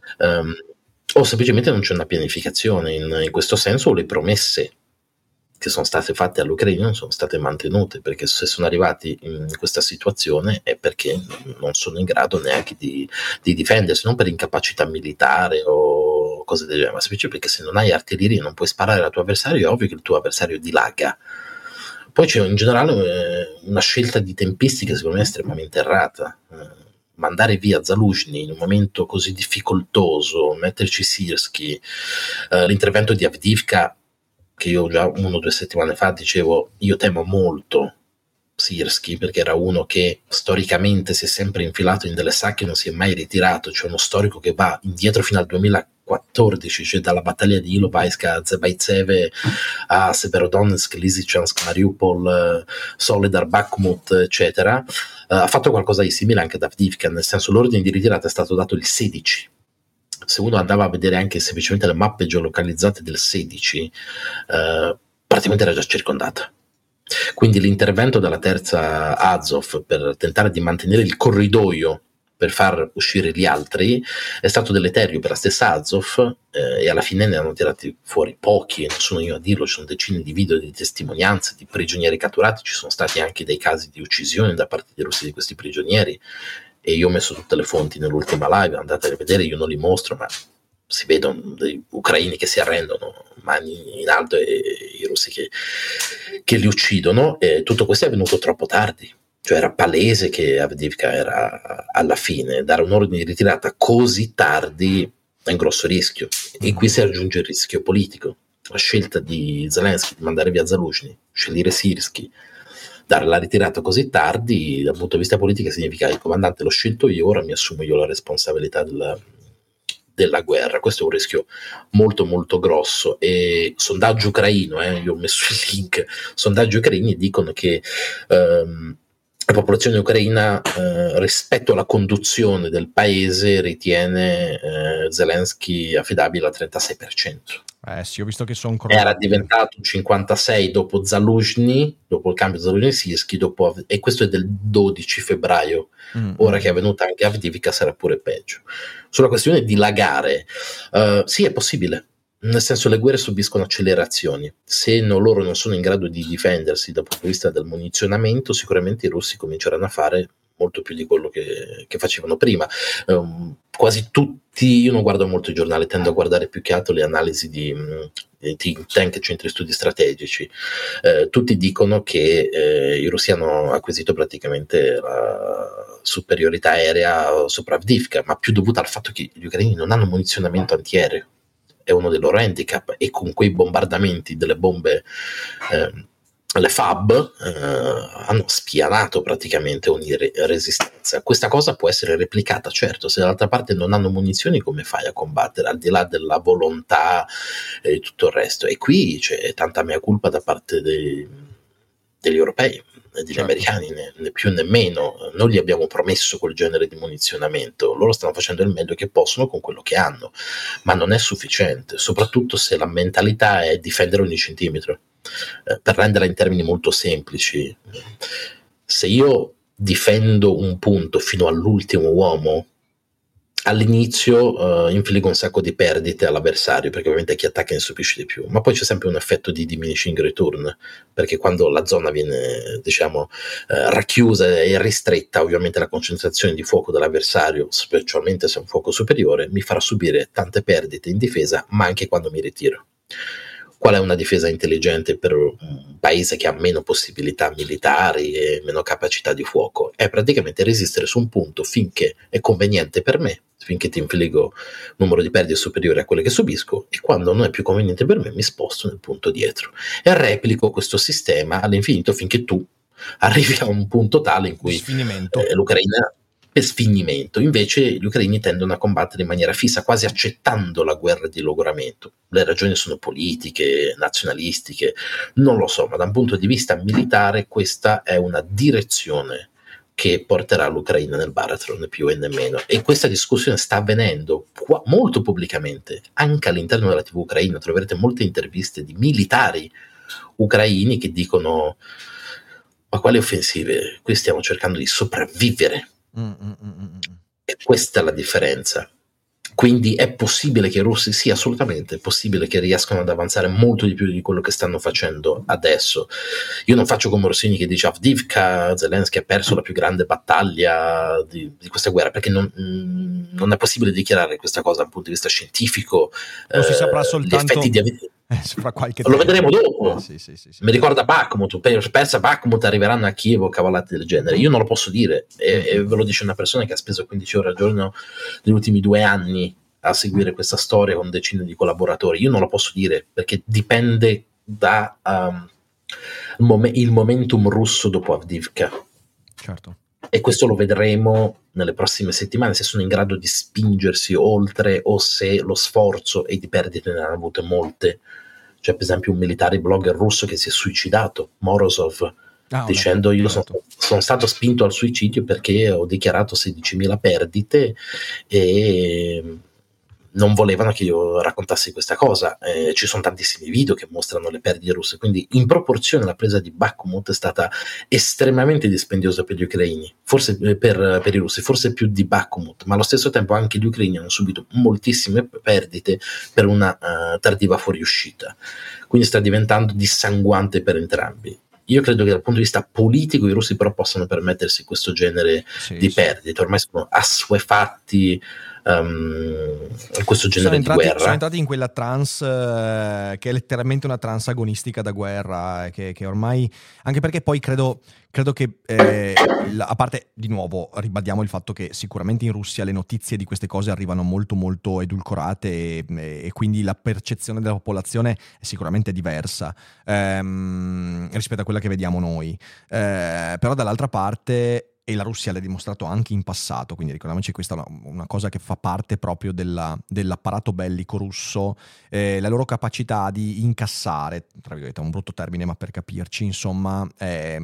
o semplicemente non c'è una pianificazione in questo senso, o le promesse che sono state fatte all'Ucraina non sono state mantenute, perché se sono arrivati in questa situazione è perché non sono in grado neanche di difendersi, non per incapacità militare o cose del genere, ma semplicemente perché se non hai artiglieria non puoi sparare al tuo avversario, è ovvio che il tuo avversario dilaga. Poi c'è in generale una scelta di tempistica secondo me estremamente errata. Mandare via Zaluzhny in un momento così difficoltoso, metterci Syrskyi, l'intervento di Avdiivka, che io già 1 o 2 settimane fa dicevo, io temo molto Syrskyi, perché era uno che storicamente si è sempre infilato in delle sacche e non si è mai ritirato, cioè uno storico che va indietro fino al 2014, cioè dalla battaglia di Ilovaiska a Zebaitseve a Severodonetsk, Lysychansk, Mariupol, Soledar, Bakhmut, eccetera. Ha fatto qualcosa di simile anche ad Avdiivka, nel senso l'ordine di ritirata è stato dato il 16. Se uno andava a vedere anche semplicemente le mappe geolocalizzate del 16, praticamente era già circondata. Quindi l'intervento della terza Azov per tentare di mantenere il corridoio per far uscire gli altri è stato deleterio per la stessa Azov, e alla fine ne hanno tirati fuori pochi, e non sono io a dirlo, ci sono decine di video di testimonianze di prigionieri catturati, ci sono stati anche dei casi di uccisione da parte dei russi di questi prigionieri, e io ho messo tutte le fonti nell'ultima live, andate a vedere, io non li mostro, ma si vedono dei ucraini che si arrendono, mani in alto, e i russi che li uccidono, e tutto questo è avvenuto troppo tardi. Cioè era palese che Avdiivka era alla fine. Dare un ordine di ritirata così tardi è un grosso rischio, e qui si aggiunge il rischio politico. La scelta di Zelensky di mandare via Zaluzhny, scegliere Sirski, dare la ritirata così tardi dal punto di vista politico significa: il comandante l'ho scelto io, ora mi assumo io la responsabilità della guerra. Questo è un rischio molto molto grosso. E sondaggio ucraino, io ho messo il link, sondaggi ucraini dicono che la popolazione ucraina rispetto alla conduzione del paese ritiene Zelensky affidabile al 36%. Sì, ho visto che sono era diventato 56 dopo Zaluzhny, dopo il cambio Zaluzhny-Sirski, e questo è del 12 febbraio. Ora che è venuta anche Avdiivka sarà pure peggio. Sulla questione di dilagare, sì, è possibile. Nel senso, le guerre subiscono accelerazioni. Se loro non sono in grado di difendersi dal punto di vista del munizionamento, sicuramente i russi cominceranno a fare molto più di quello che facevano prima. Quasi tutti, io non guardo molto i giornali, tendo a guardare più che altro le analisi di think tank e centri studi strategici. Tutti dicono che i russi hanno acquisito praticamente la superiorità aerea sopra Avdiivka, ma più dovuta al fatto che gli ucraini non hanno munizionamento antiaereo. È uno dei loro handicap, e con quei bombardamenti delle bombe, le FAB, hanno spianato praticamente ogni resistenza. Questa cosa può essere replicata, certo, se dall'altra parte non hanno munizioni, come fai a combattere, al di là della volontà e tutto il resto? E qui c'è tanta mea culpa da parte degli europei, degli americani, né più né meno. Noi gli abbiamo promesso quel genere di munizionamento, loro stanno facendo il meglio che possono con quello che hanno, ma non è sufficiente, soprattutto se la mentalità è difendere ogni centimetro. Per renderla in termini molto semplici, se io difendo un punto fino all'ultimo uomo, all'inizio infliggo un sacco di perdite all'avversario, perché ovviamente chi attacca ne stupisce di più, ma poi c'è sempre un effetto di diminishing return, perché quando la zona viene, diciamo, racchiusa e ristretta, ovviamente la concentrazione di fuoco dell'avversario, specialmente se è un fuoco superiore, mi farà subire tante perdite in difesa, ma anche quando mi ritiro. Qual è una difesa intelligente per un paese che ha meno possibilità militari e meno capacità di fuoco? È praticamente resistere su un punto finché è conveniente per me, finché ti infliggo un numero di perdite superiore a quelle che subisco, e quando non è più conveniente per me mi sposto nel punto dietro e replico questo sistema all'infinito finché tu arrivi a un punto tale in cui l'Ucraina, per sfinimento. Invece gli ucraini tendono a combattere in maniera fissa, quasi accettando la guerra di logoramento. Le ragioni sono politiche, nazionalistiche, non lo so, ma da un punto di vista militare questa è una direzione che porterà l'Ucraina nel baratro, né più e né meno. E questa discussione sta avvenendo molto pubblicamente anche all'interno della TV ucraina. Troverete molte interviste di militari ucraini che dicono: ma quali offensive? Qui stiamo cercando di sopravvivere. E questa è la differenza. Quindi è possibile che i russi, sì, assolutamente è possibile che riescano ad avanzare molto di più di quello che stanno facendo adesso. Io non faccio come Rossini che dice Avdiivka, Zelensky ha perso la più grande battaglia di questa guerra, perché non è possibile dichiarare questa cosa dal punto di vista scientifico. Lo si saprà soltanto fra qualche tempo. Lo vedremo dopo. Sì. Mi ricorda Bakhmut, persa Bakhmut, arriveranno a Kiev o cavolate del genere. Io non lo posso dire, e ve lo dice una persona che ha speso 15 ore al giorno negli ultimi 2 anni a seguire questa storia con decine di collaboratori. Io non lo posso dire perché dipende da il momentum russo dopo Avdiivka. Certo. E questo lo vedremo nelle prossime settimane, se sono in grado di spingersi oltre o se lo sforzo e di perdite ne hanno avute molte. C'è per esempio un militare blogger russo che si è suicidato, Morozov, dicendo: io sono stato spinto al suicidio perché ho dichiarato 16.000 perdite e non volevano che io raccontassi questa cosa. Ci sono tantissimi video che mostrano le perdite russe, quindi in proporzione la presa di Bakhmut è stata estremamente dispendiosa per gli ucraini, forse per i russi, forse più di Bakhmut, ma allo stesso tempo anche gli ucraini hanno subito moltissime perdite per una tardiva fuoriuscita, quindi sta diventando dissanguante per entrambi. Io credo che dal punto di vista politico i russi però possano permettersi questo genere di perdite, ormai sono assuefatti questo genere di guerra. Sono entrati in quella trance che è letteralmente una trance agonistica da guerra, che ormai, anche perché poi credo che a parte, di nuovo ribadiamo il fatto che sicuramente in Russia le notizie di queste cose arrivano molto molto edulcorate e quindi la percezione della popolazione è sicuramente diversa rispetto a quella che vediamo noi, però dall'altra parte, e la Russia l'ha dimostrato anche in passato, quindi ricordiamoci questa è una cosa che fa parte proprio dell'apparato bellico russo, la loro capacità di incassare, tra virgolette è un brutto termine ma per capirci, insomma è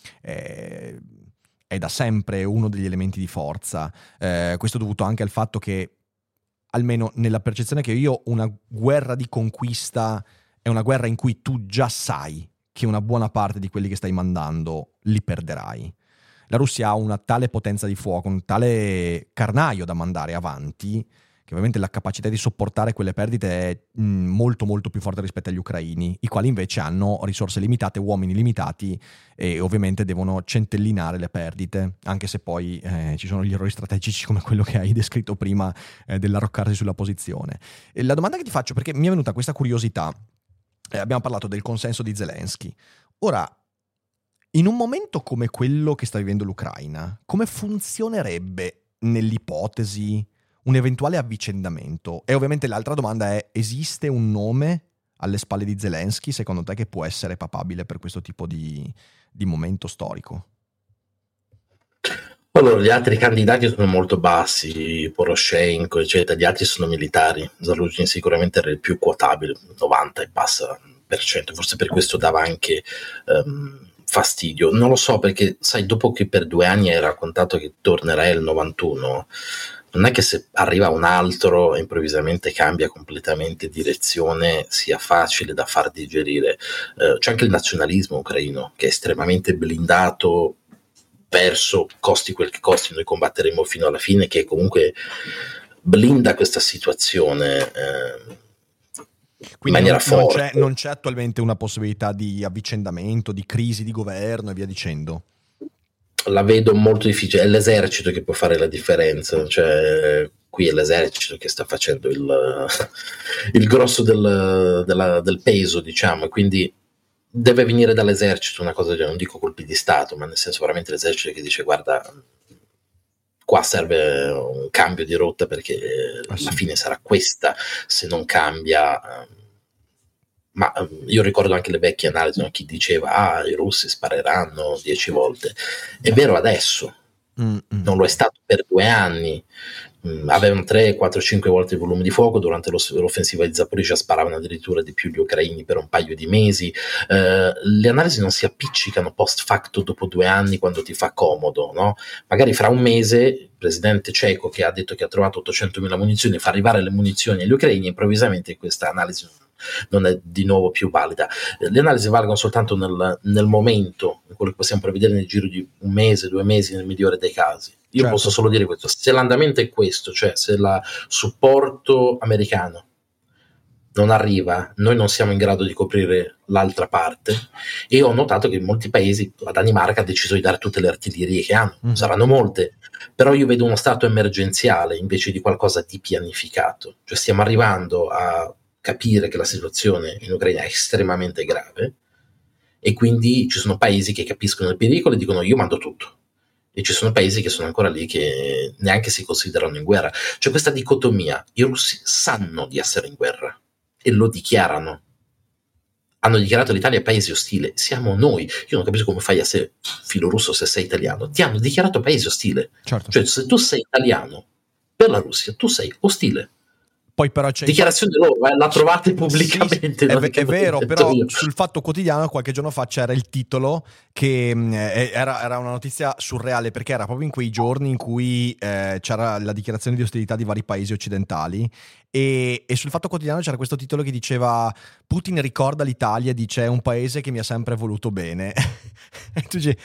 da sempre uno degli elementi di forza, questo dovuto anche al fatto che, almeno nella percezione che io, una guerra di conquista è una guerra in cui tu già sai che una buona parte di quelli che stai mandando li perderai. La Russia ha una tale potenza di fuoco, un tale carnaio da mandare avanti, che ovviamente la capacità di sopportare quelle perdite è molto molto più forte rispetto agli ucraini, i quali invece hanno risorse limitate, uomini limitati e ovviamente devono centellinare le perdite, anche se poi ci sono gli errori strategici come quello che hai descritto prima dell'arroccarsi sulla posizione. E la domanda che ti faccio, perché mi è venuta questa curiosità, abbiamo parlato del consenso di Zelensky, ora, in un momento come quello che sta vivendo l'Ucraina, come funzionerebbe nell'ipotesi un eventuale avvicendamento? E ovviamente l'altra domanda è: esiste un nome alle spalle di Zelensky, secondo te, che può essere papabile per questo tipo di momento storico? Allora, gli altri candidati sono molto bassi, Poroshenko, eccetera, gli altri sono militari. Zaluzhin sicuramente era il più quotabile, 90 e passa per cento, forse per questo dava anche fastidio. Non lo so, perché sai, dopo che per 2 anni hai raccontato che tornerai al 91, non è che se arriva un altro e improvvisamente cambia completamente direzione sia facile da far digerire. C'è anche il nazionalismo ucraino che è estremamente blindato verso costi quel che costi, noi combatteremo fino alla fine, che comunque blinda questa situazione in maniera forte. Non c'è attualmente una possibilità di avvicendamento, di crisi di governo e via dicendo? La vedo molto difficile, è l'esercito che può fare la differenza, cioè qui è l'esercito che sta facendo il grosso del peso, diciamo, e quindi deve venire dall'esercito una cosa, non dico colpi di Stato, ma nel senso veramente l'esercito che dice: guarda, qua serve un cambio di rotta perché la fine sarà questa se non cambia. Ma io ricordo anche le vecchie analisi, no? Chi diceva i russi spareranno 10 volte, è vero adesso, non lo è stato per 2 anni. Avevano 3, 4, 5 volte il volume di fuoco. Durante l'offensiva di Zaporizhzhia sparavano addirittura di più gli ucraini per un paio di mesi. Le analisi non si appiccicano post facto dopo 2 anni quando ti fa comodo, no? Magari fra un mese il presidente ceco, che ha detto che ha trovato 800.000 munizioni, fa arrivare le munizioni agli ucraini, improvvisamente questa analisi non è di nuovo più valida. Le analisi valgono soltanto nel momento, in quello che possiamo prevedere nel giro di 1 mese, 2 mesi nel migliore dei casi. Io certo. Posso solo dire questo: se l'andamento è questo, cioè se il supporto americano non arriva, noi non siamo in grado di coprire l'altra parte, e ho notato che in molti paesi, la Danimarca ha deciso di dare tutte le artiglierie che hanno, saranno molte, però io vedo uno stato emergenziale invece di qualcosa di pianificato, cioè stiamo arrivando a capire che la situazione in Ucraina è estremamente grave e quindi ci sono paesi che capiscono il pericolo e dicono: io mando tutto, e ci sono paesi che sono ancora lì che neanche si considerano in guerra. C'è questa dicotomia: i russi sanno di essere in guerra e lo dichiarano. Hanno dichiarato l'Italia paese ostile, siamo noi. Io non capisco come fai a essere filorusso se sei italiano. Ti hanno dichiarato paese ostile, certo. Cioè se tu sei italiano per la Russia tu sei ostile. Poi però c'è dichiarazione loro, la trovate pubblicamente. È vero, però sul Fatto Quotidiano qualche giorno fa c'era il titolo che era una notizia surreale, perché era proprio in quei giorni in cui c'era la dichiarazione di ostilità di vari paesi occidentali, e sul Fatto Quotidiano c'era questo titolo che diceva: Putin ricorda l'Italia e dice è un paese che mi ha sempre voluto bene. E tu dici,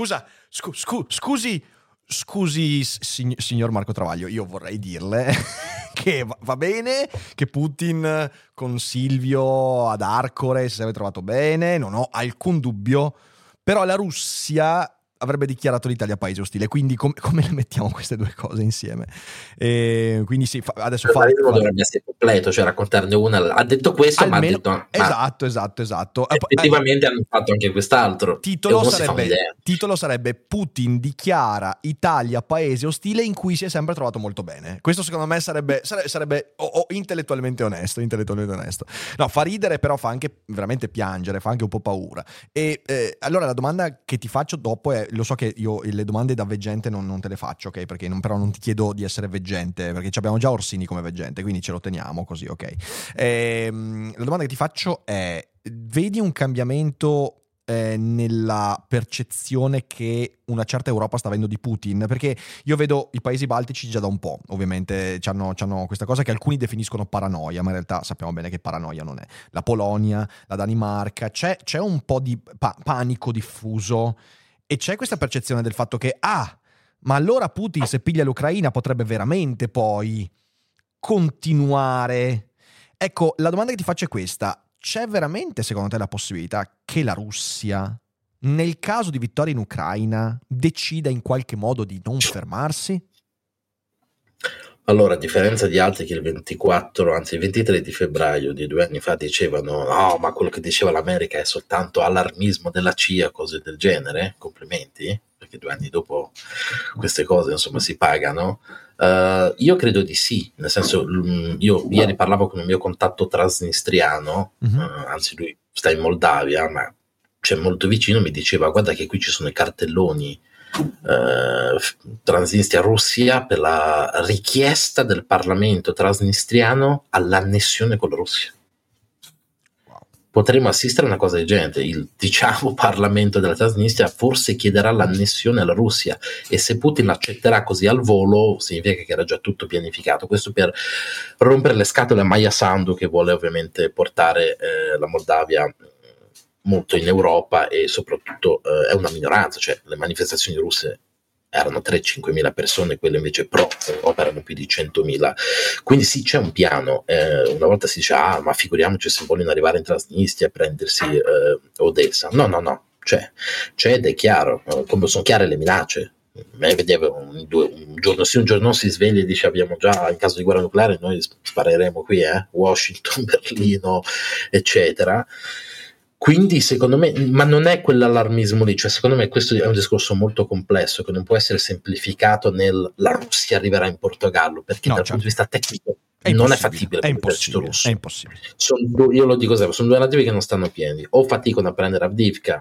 scusi, signor Marco Travaglio, io vorrei dirle che va bene che Putin con Silvio ad Arcore si sarebbe trovato bene, non ho alcun dubbio, però la Russia avrebbe dichiarato l'Italia paese ostile, quindi come le mettiamo queste due cose insieme? Quindi sì, adesso dovrebbe essere completo, cioè raccontarne una. Ha detto questo, ma ha detto esatto. Effettivamente hanno fatto anche quest'altro. Titolo sarebbe Putin dichiara Italia paese ostile in cui si è sempre trovato molto bene. Questo secondo me sarebbe intellettualmente onesto. No, fa ridere, però fa anche veramente piangere, fa anche un po' paura. E allora la domanda che ti faccio dopo è, lo so che io le domande da veggente non te le faccio, ok? Perché però non ti chiedo di essere veggente, perché abbiamo già Orsini come veggente, quindi ce lo teniamo così, ok? La domanda che ti faccio è: vedi un cambiamento nella percezione che una certa Europa sta avendo di Putin? Perché io vedo i paesi baltici già da un po', ovviamente c'hanno questa cosa che alcuni definiscono paranoia, ma in realtà sappiamo bene che paranoia non è. La Polonia, la Danimarca, c'è un po' di panico diffuso, e c'è questa percezione del fatto che ma allora Putin, se piglia l'Ucraina, potrebbe veramente poi continuare. Ecco, la domanda che ti faccio è questa: c'è veramente secondo te la possibilità che la Russia, nel caso di vittoria in Ucraina, decida in qualche modo di non fermarsi? Allora, a differenza di altri che il 23 di febbraio di 2 anni fa dicevano no, ma quello che diceva l'America è soltanto allarmismo della CIA, cose del genere, complimenti, perché 2 anni dopo queste cose insomma si pagano. Io credo di sì, nel senso, io ieri parlavo con un mio contatto transnistriano, anzi lui sta in Moldavia, ma c'è molto vicino, mi diceva guarda che qui ci sono i cartelloni Transnistria-Russia per la richiesta del Parlamento transnistriano all'annessione con la Russia. Potremmo assistere a una cosa del genere. Il Parlamento della Transnistria forse chiederà l'annessione alla Russia, e se Putin l'accetterà così al volo significa che era già tutto pianificato. Questo per rompere le scatole a Maia Sandu, che vuole ovviamente portare la Moldavia molto in Europa, e soprattutto è una minoranza, cioè le manifestazioni russe erano 3-5 mila persone, quelle invece pro erano più di 100.000. Quindi sì, c'è un piano. Una volta si dice ma figuriamoci se vogliono arrivare in Transnistria a prendersi Odessa. No, c'è ed è chiaro, come sono chiare le minacce. Me vedevo un giorno sì, un giorno no, si sveglia e dice abbiamo già, in caso di guerra nucleare noi spareremo qui, Washington, Berlino, eccetera. Quindi secondo me, ma non è quell'allarmismo lì, cioè secondo me questo è un discorso molto complesso che non può essere semplificato nel la Russia arriverà in Portogallo, perché dal punto di vista tecnico non è fattibile per l'esercito russo. È impossibile. Io lo dico sempre, sono due narrativi che non stanno pieni: o faticano a prendere Avdiivka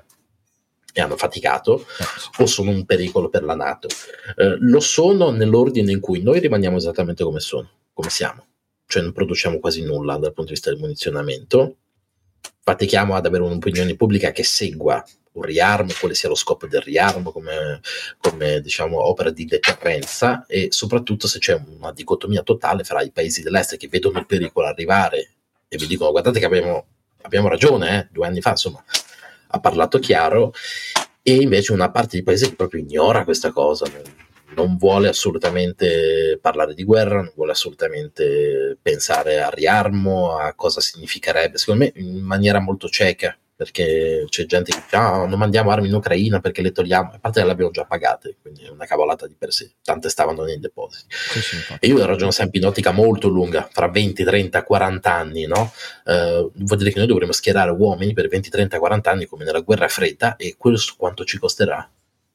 e hanno faticato, o sono un pericolo per la NATO. Lo sono nell'ordine in cui noi rimaniamo esattamente come siamo, cioè non produciamo quasi nulla dal punto di vista del munizionamento. Fatichiamo ad avere un'opinione pubblica che segua un riarmo, quale sia lo scopo del riarmo come diciamo opera di deterrenza, e soprattutto se c'è una dicotomia totale fra i paesi dell'est che vedono il pericolo arrivare e vi dicono guardate che abbiamo ragione, 2 anni fa insomma ha parlato chiaro, e invece una parte di paese che proprio ignora questa cosa, non vuole assolutamente parlare di guerra, non vuole assolutamente pensare al riarmo, a cosa significherebbe, secondo me in maniera molto cieca, perché c'è gente che dice non mandiamo armi in Ucraina perché le togliamo, a parte che le abbiamo già pagate, quindi è una cavolata di per sé, tante stavano nei depositi. Sì, e io ragiono sempre in ottica molto lunga, fra 20, 30, 40 anni, no? Vuol dire che noi dovremo schierare uomini per 20, 30, 40 anni come nella guerra fredda, e questo quanto ci costerà?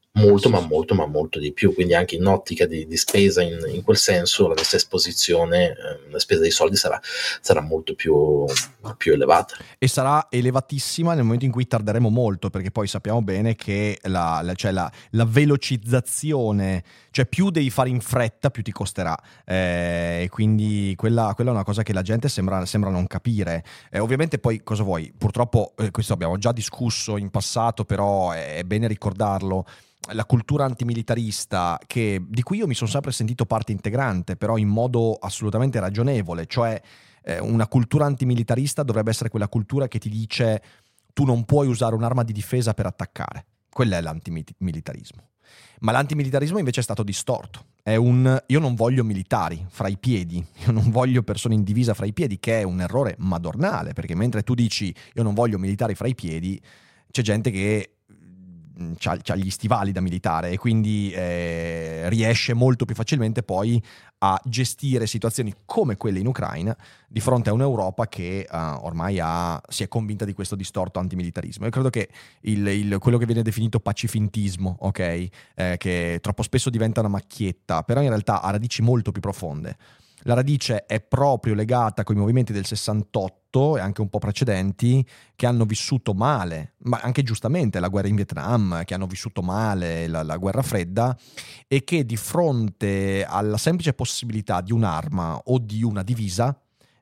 molto, ma molto di più. Quindi anche in ottica di spesa in quel senso, la nostra esposizione, la spesa dei soldi sarà molto più elevata. E sarà elevatissima nel momento in cui tarderemo molto, perché poi sappiamo bene che la velocizzazione, cioè più devi fare in fretta, più ti costerà. E quindi quella è una cosa che la gente sembra non capire. Ovviamente poi cosa vuoi? Purtroppo questo abbiamo già discusso in passato, però è bene ricordarlo. La cultura antimilitarista, di cui io mi sono sempre sentito parte integrante, però in modo assolutamente ragionevole, cioè una cultura antimilitarista dovrebbe essere quella cultura che ti dice tu non puoi usare un'arma di difesa per attaccare. Quello è l'antimilitarismo. Ma l'antimilitarismo invece è stato distorto. Io non voglio militari fra i piedi, io non voglio persone in divisa fra i piedi, che è un errore madornale, perché mentre tu dici io non voglio militari fra i piedi, c'è gente che c'ha gli stivali da militare e quindi riesce molto più facilmente poi a gestire situazioni come quelle in Ucraina di fronte a un'Europa che ormai si è convinta di questo distorto antimilitarismo. Io credo che quello che viene definito pacifintismo, ok, che troppo spesso diventa una macchietta, però in realtà ha radici molto più profonde. La radice è proprio legata con i movimenti del 68 e anche un po' precedenti, che hanno vissuto male, ma anche giustamente, la guerra in Vietnam, che hanno vissuto male la guerra fredda, e che di fronte alla semplice possibilità di un'arma o di una divisa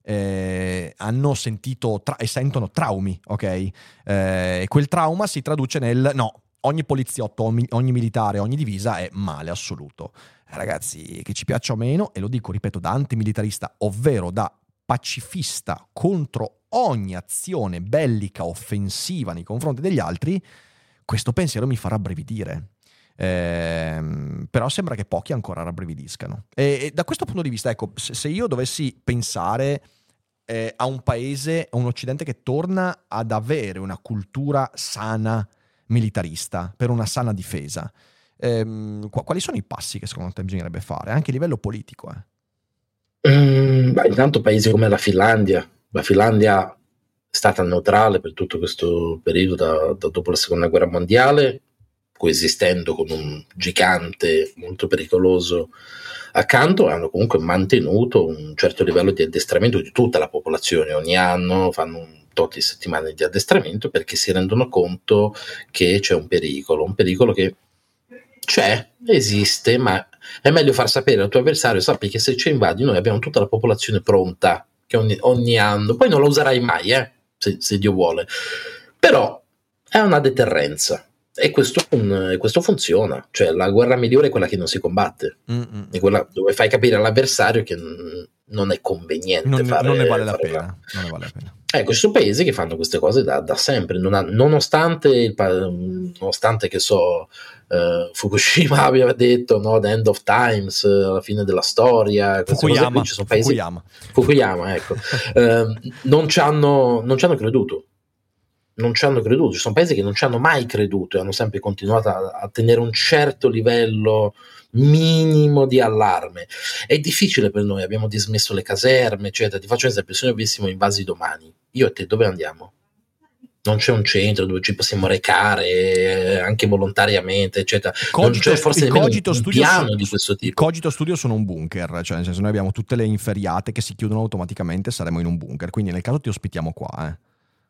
hanno sentito e sentono traumi, ok? E quel trauma si traduce nel no, ogni poliziotto, ogni militare, ogni divisa è male assoluto. Ragazzi, che ci piaccia o meno, e lo dico, ripeto, da antimilitarista, ovvero da pacifista contro ogni azione bellica offensiva nei confronti degli altri, questo pensiero mi fa rabbrividire. Però sembra che pochi ancora rabbrividiscano. E da questo punto di vista, ecco, se io dovessi pensare a un paese, a un occidente che torna ad avere una cultura sana militarista, per una sana difesa, quali sono i passi che secondo te bisognerebbe fare, anche a livello politico? Intanto paesi come la Finlandia è stata neutrale per tutto questo periodo da dopo la seconda guerra mondiale, coesistendo con un gigante molto pericoloso accanto, hanno comunque mantenuto un certo livello di addestramento di tutta la popolazione. Ogni anno fanno un tot di settimane di addestramento perché si rendono conto che c'è un pericolo che esiste, ma è meglio far sapere al tuo avversario, sappi che se ci invadi noi abbiamo tutta la popolazione pronta, che ogni anno, poi non la userai mai, se Dio vuole, però è una deterrenza, e questo funziona. Cioè la guerra migliore è quella che non si combatte, è quella dove fai capire all'avversario che non è conveniente non ne vale la pena. Ecco, ci sono paesi che fanno queste cose da sempre, nonostante che Fukushima aveva detto no, the end of times, la fine della storia, Fukuyama, ci sono paesi, Fukuyama, ecco, non ci hanno creduto. Ci sono paesi che non ci hanno mai creduto e hanno sempre continuato a tenere un certo livello minimo di allarme. È difficile per noi, abbiamo dismesso le caserme, eccetera. Ti faccio un esempio: se noi avessimo invasi domani, io e te dove andiamo? Non c'è un centro dove ci possiamo recare anche volontariamente, eccetera. Non c'è forse nemmeno un piano di questo tipo. I Cogito Studio sono un bunker, cioè nel senso, noi abbiamo tutte le inferriate che si chiudono automaticamente, saremo in un bunker, quindi nel caso ti ospitiamo qua,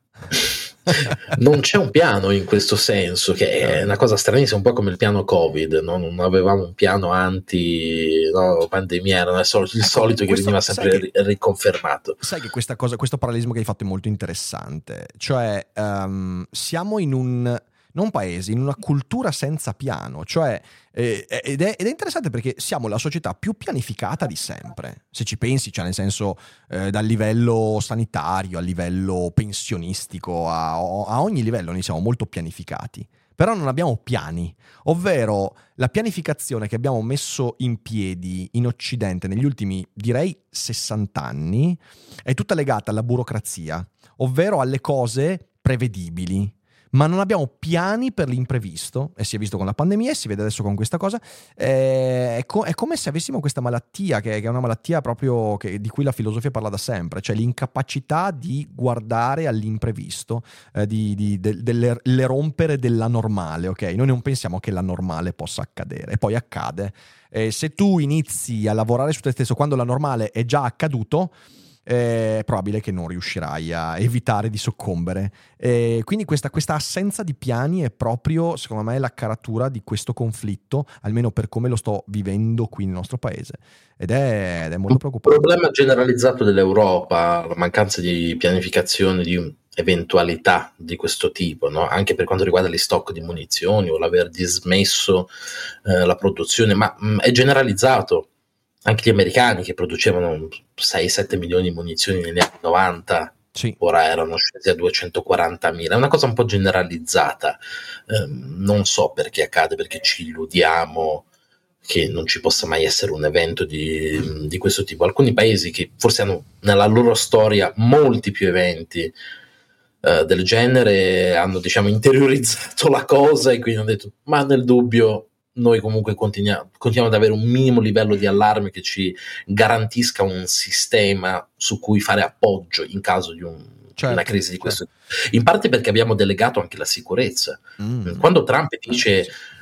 Non c'è un piano in questo senso, che è una cosa stranissima, un po' come il piano Covid, no? Non avevamo un piano pandemia, era il solito che veniva sempre riconfermato. Sai che questo parallelismo che hai fatto è molto interessante, cioè siamo in un paese, in una cultura senza piano, cioè ed è interessante perché siamo la società più pianificata di sempre, se ci pensi, cioè nel senso dal livello sanitario, a livello pensionistico, a ogni livello noi siamo molto pianificati, però non abbiamo piani, ovvero la pianificazione che abbiamo messo in piedi in Occidente negli ultimi, direi, 60 anni è tutta legata alla burocrazia, ovvero alle cose prevedibili. ma non abbiamo piani per l'imprevisto, e si è visto con la pandemia e si vede adesso con questa cosa. È come se avessimo questa malattia, che è una malattia proprio di cui la filosofia parla da sempre, cioè l'incapacità di guardare all'imprevisto, le rompere della normale, ok? Noi non pensiamo che la normale possa accadere, e poi accade. Se tu inizi a lavorare su te stesso quando la normale è già accaduto, è probabile che non riuscirai a evitare di soccombere. Quindi questa assenza di piani è proprio, secondo me, la caratura di questo conflitto, almeno per come lo sto vivendo qui nel nostro paese, ed è molto preoccupante. Il problema generalizzato dell'Europa, la mancanza di pianificazione di eventualità di questo tipo, no? Anche per quanto riguarda gli stock di munizioni o l'aver dismesso la produzione, ma è generalizzato. Anche gli americani, che producevano 6-7 milioni di munizioni negli anni 90, sì, ora erano scesi a 240.000. È una cosa un po' generalizzata. Non so perché accade, perché ci illudiamo che non ci possa mai essere un evento di questo tipo. Alcuni paesi che forse hanno nella loro storia molti più eventi del genere hanno, diciamo, interiorizzato la cosa e quindi hanno detto: ma nel dubbio noi comunque continuiamo ad avere un minimo livello di allarme che ci garantisca un sistema su cui fare appoggio in caso di una crisi di questo tipo. In parte perché abbiamo delegato anche la sicurezza. Quando Trump dice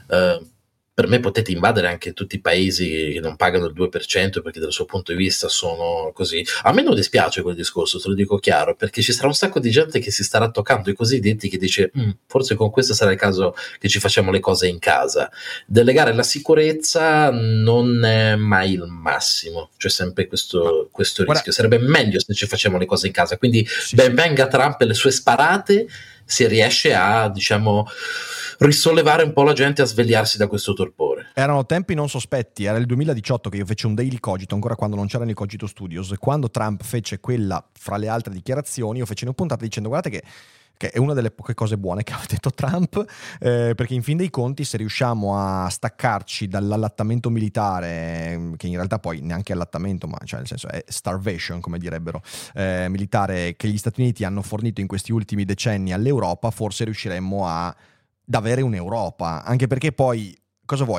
per me potete invadere anche tutti i paesi che non pagano il 2% perché dal suo punto di vista sono così, a me non dispiace quel discorso, te lo dico chiaro, perché ci sarà un sacco di gente che si starà toccando i cosiddetti, che dice forse con questo sarà il caso che ci facciamo le cose in casa. Delegare la sicurezza non è mai il massimo, c'è sempre questo rischio. Sarebbe meglio se ci facciamo le cose in casa, quindi ben venga Trump e le sue sparate se riesce a, diciamo, risollevare un po' la gente, a svegliarsi da questo torpore. Erano tempi non sospetti, era il 2018 che io feci un Daily Cogito, ancora quando non c'erano i Cogito Studios, quando Trump fece quella, fra le altre dichiarazioni, io feci una puntata dicendo: guardate che è una delle poche cose buone che ha detto Trump, perché in fin dei conti, se riusciamo a staccarci dall'allattamento militare, che in realtà poi neanche allattamento, ma cioè nel senso è starvation, come direbbero, militare, che gli Stati Uniti hanno fornito in questi ultimi decenni all'Europa, forse riusciremmo ad avere un'Europa, anche perché poi, cosa vuoi?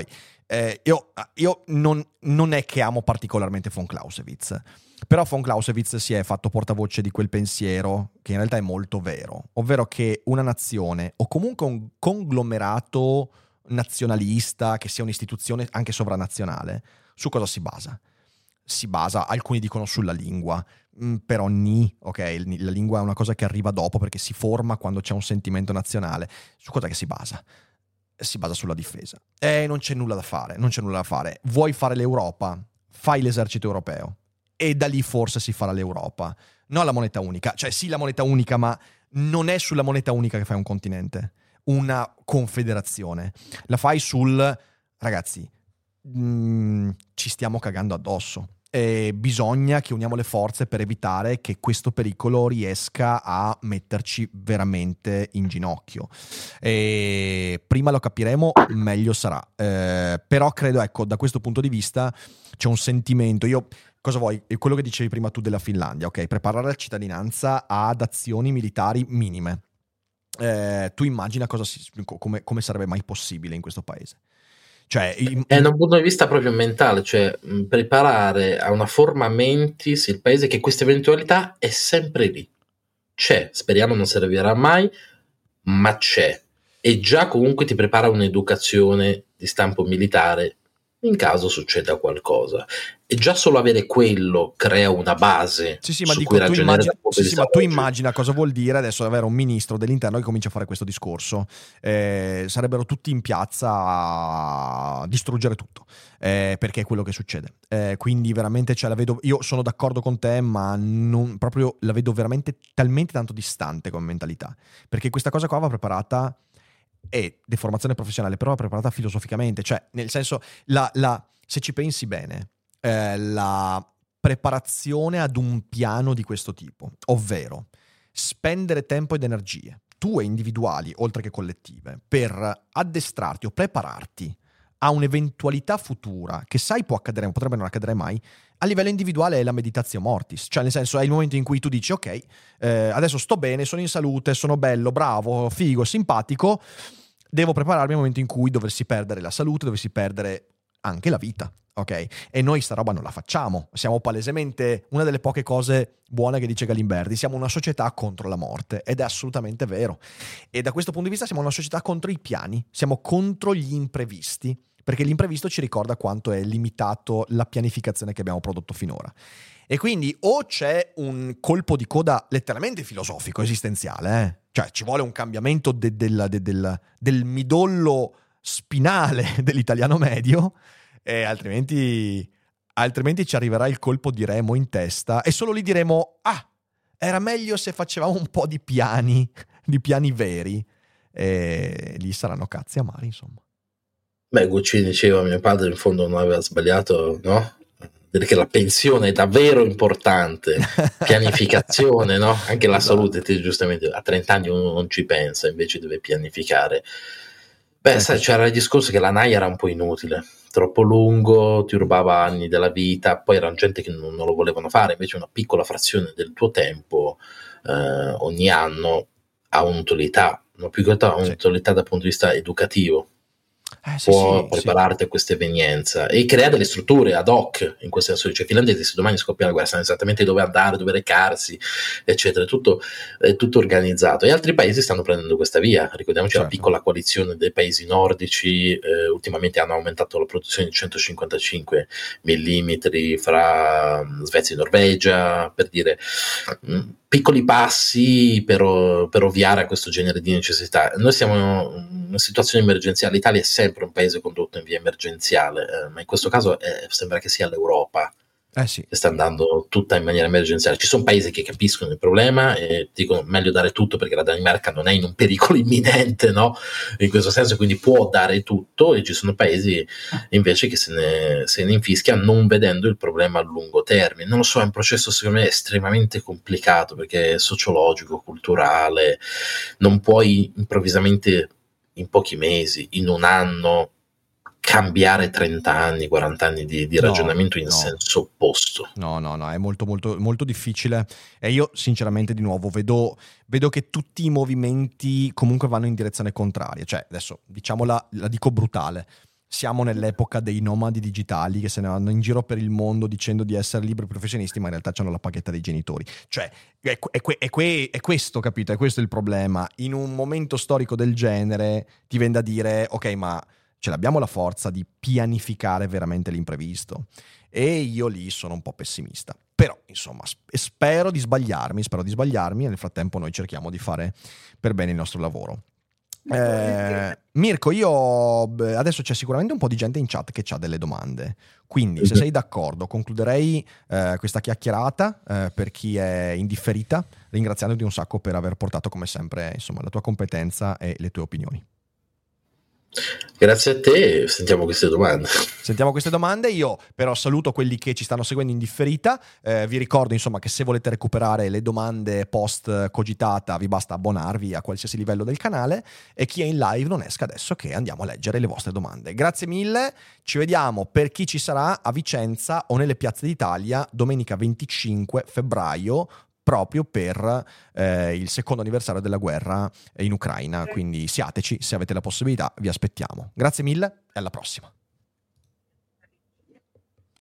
Io non è che amo particolarmente von Clausewitz, però von Clausewitz si è fatto portavoce di quel pensiero che in realtà è molto vero, ovvero che una nazione o comunque un conglomerato nazionalista, che sia un'istituzione anche sovranazionale, su cosa si basa? Si basa, alcuni dicono, sulla lingua, però ok, la lingua è una cosa che arriva dopo perché si forma quando c'è un sentimento nazionale. Su cosa che si basa? Si basa sulla difesa. Non c'è nulla da fare. Vuoi fare l'Europa? Fai l'esercito europeo. E da lì forse si farà l'Europa. Non la moneta unica. Cioè sì, la moneta unica, ma non è sulla moneta unica che fai un continente. Una confederazione. La fai ragazzi, ci stiamo cagando addosso. Bisogna che uniamo le forze per evitare che questo pericolo riesca a metterci veramente in ginocchio. Prima lo capiremo, meglio sarà. Però credo, ecco, da questo punto di vista c'è un sentimento. Cosa vuoi? Quello che dicevi prima tu della Finlandia, ok? Preparare la cittadinanza ad azioni militari minime. Tu immagina come sarebbe mai possibile in questo paese. Cioè, è da un punto di vista proprio mentale, cioè preparare a una forma mentis il paese che questa eventualità è sempre lì. C'è, speriamo non servirà mai, ma c'è. E già comunque ti prepara un'educazione di stampo militare in caso succeda qualcosa. E già solo avere quello crea una base su cui ragionare. Ma tu immagina cosa vuol dire adesso avere un ministro dell'interno che comincia a fare questo discorso. Sarebbero tutti in piazza a distruggere tutto, perché è quello che succede. Quindi veramente la vedo, io sono d'accordo con te, ma non proprio, la vedo veramente talmente tanto distante come mentalità, perché questa cosa qua va preparata, è deformazione professionale, però va preparata filosoficamente, cioè nel senso, se ci pensi bene, la preparazione ad un piano di questo tipo, ovvero spendere tempo ed energie, tue individuali oltre che collettive, per addestrarti o prepararti a un'eventualità futura che sai può accadere, potrebbe non accadere mai, a livello individuale è la meditatio mortis, cioè nel senso è il momento in cui tu dici ok, adesso sto bene, sono in salute, sono bello, bravo, figo, simpatico, devo prepararmi al momento in cui dovessi perdere la salute, dovessi perdere anche la vita, ok? E noi sta roba non la facciamo, siamo palesemente, una delle poche cose buone che dice Galimberti, siamo una società contro la morte, ed è assolutamente vero, e da questo punto di vista siamo una società contro i piani, siamo contro gli imprevisti, perché l'imprevisto ci ricorda quanto è limitato la pianificazione che abbiamo prodotto finora. E quindi o c'è un colpo di coda letteralmente filosofico, esistenziale, cioè ci vuole un cambiamento del midollo spinale dell'italiano medio, e altrimenti ci arriverà il colpo di remo in testa e solo lì diremo era meglio se facevamo un po' di piani veri, e lì saranno cazzi amari, insomma. Beh, Guccini diceva, mio padre in fondo non aveva sbagliato, no? Dire che la pensione è davvero importante, pianificazione, no? Anche la salute, te, giustamente, a 30 anni uno non ci pensa, invece deve pianificare. Beh, sai, c'era il discorso che la NAI era un po' inutile, troppo lungo, ti rubava anni della vita, poi erano gente che non lo volevano fare, invece una piccola frazione del tuo tempo ogni anno ha un'utilità, ma più che altro ha un'utilità dal punto di vista educativo. Può prepararti a questa evenienza e crea delle strutture ad hoc in questo senso, cioè i finlandesi se domani scoppia la guerra sanno esattamente dove andare, dove recarsi, eccetera, è tutto organizzato, e altri paesi stanno prendendo questa via. Ricordiamoci la piccola coalizione dei paesi nordici, ultimamente hanno aumentato la produzione di 155 mm fra Svezia e Norvegia, per dire piccoli passi per ovviare a questo genere di necessità. Noi siamo in una situazione emergenziale, l'Italia è sempre un paese condotto in via emergenziale, ma in questo caso sembra che sia l'Europa che sta andando tutta in maniera emergenziale. Ci sono paesi che capiscono il problema e dicono meglio dare tutto perché la Danimarca non è in un pericolo imminente, no? In questo senso, quindi può dare tutto, e ci sono paesi invece che se ne infischia non vedendo il problema a lungo termine. Non lo so, è un processo secondo me estremamente complicato perché è sociologico, culturale, non puoi improvvisamente in pochi mesi, in un anno, cambiare 30 anni, 40 anni di ragionamento in senso opposto. No, è molto molto molto difficile, e io sinceramente di nuovo vedo che tutti i movimenti comunque vanno in direzione contraria, cioè adesso diciamola, la dico brutale, siamo nell'epoca dei nomadi digitali che se ne vanno in giro per il mondo dicendo di essere liberi professionisti, ma in realtà hanno la paghetta dei genitori. Cioè, è questo, capito? È questo il problema. In un momento storico del genere ti viene da dire, ok, ma ce l'abbiamo la forza di pianificare veramente l'imprevisto? E io lì sono un po' pessimista. Però, insomma, spero di sbagliarmi, e nel frattempo noi cerchiamo di fare per bene il nostro lavoro. Mirko, io adesso c'è sicuramente un po' di gente in chat che ha delle domande, quindi se sei d'accordo concluderei questa chiacchierata per chi è indifferita, ringraziandoti un sacco per aver portato come sempre, insomma, la tua competenza e le tue opinioni. Grazie a te, sentiamo queste domande. Io però saluto quelli che ci stanno seguendo in differita, vi ricordo insomma che se volete recuperare le domande post cogitata vi basta abbonarvi a qualsiasi livello del canale, e chi è in live non esca adesso che andiamo a leggere le vostre domande. Grazie mille, ci vediamo per chi ci sarà a Vicenza o nelle piazze d'Italia domenica 25 febbraio proprio per il secondo anniversario della guerra in Ucraina, quindi siateci se avete la possibilità, vi aspettiamo. Grazie mille e alla prossima.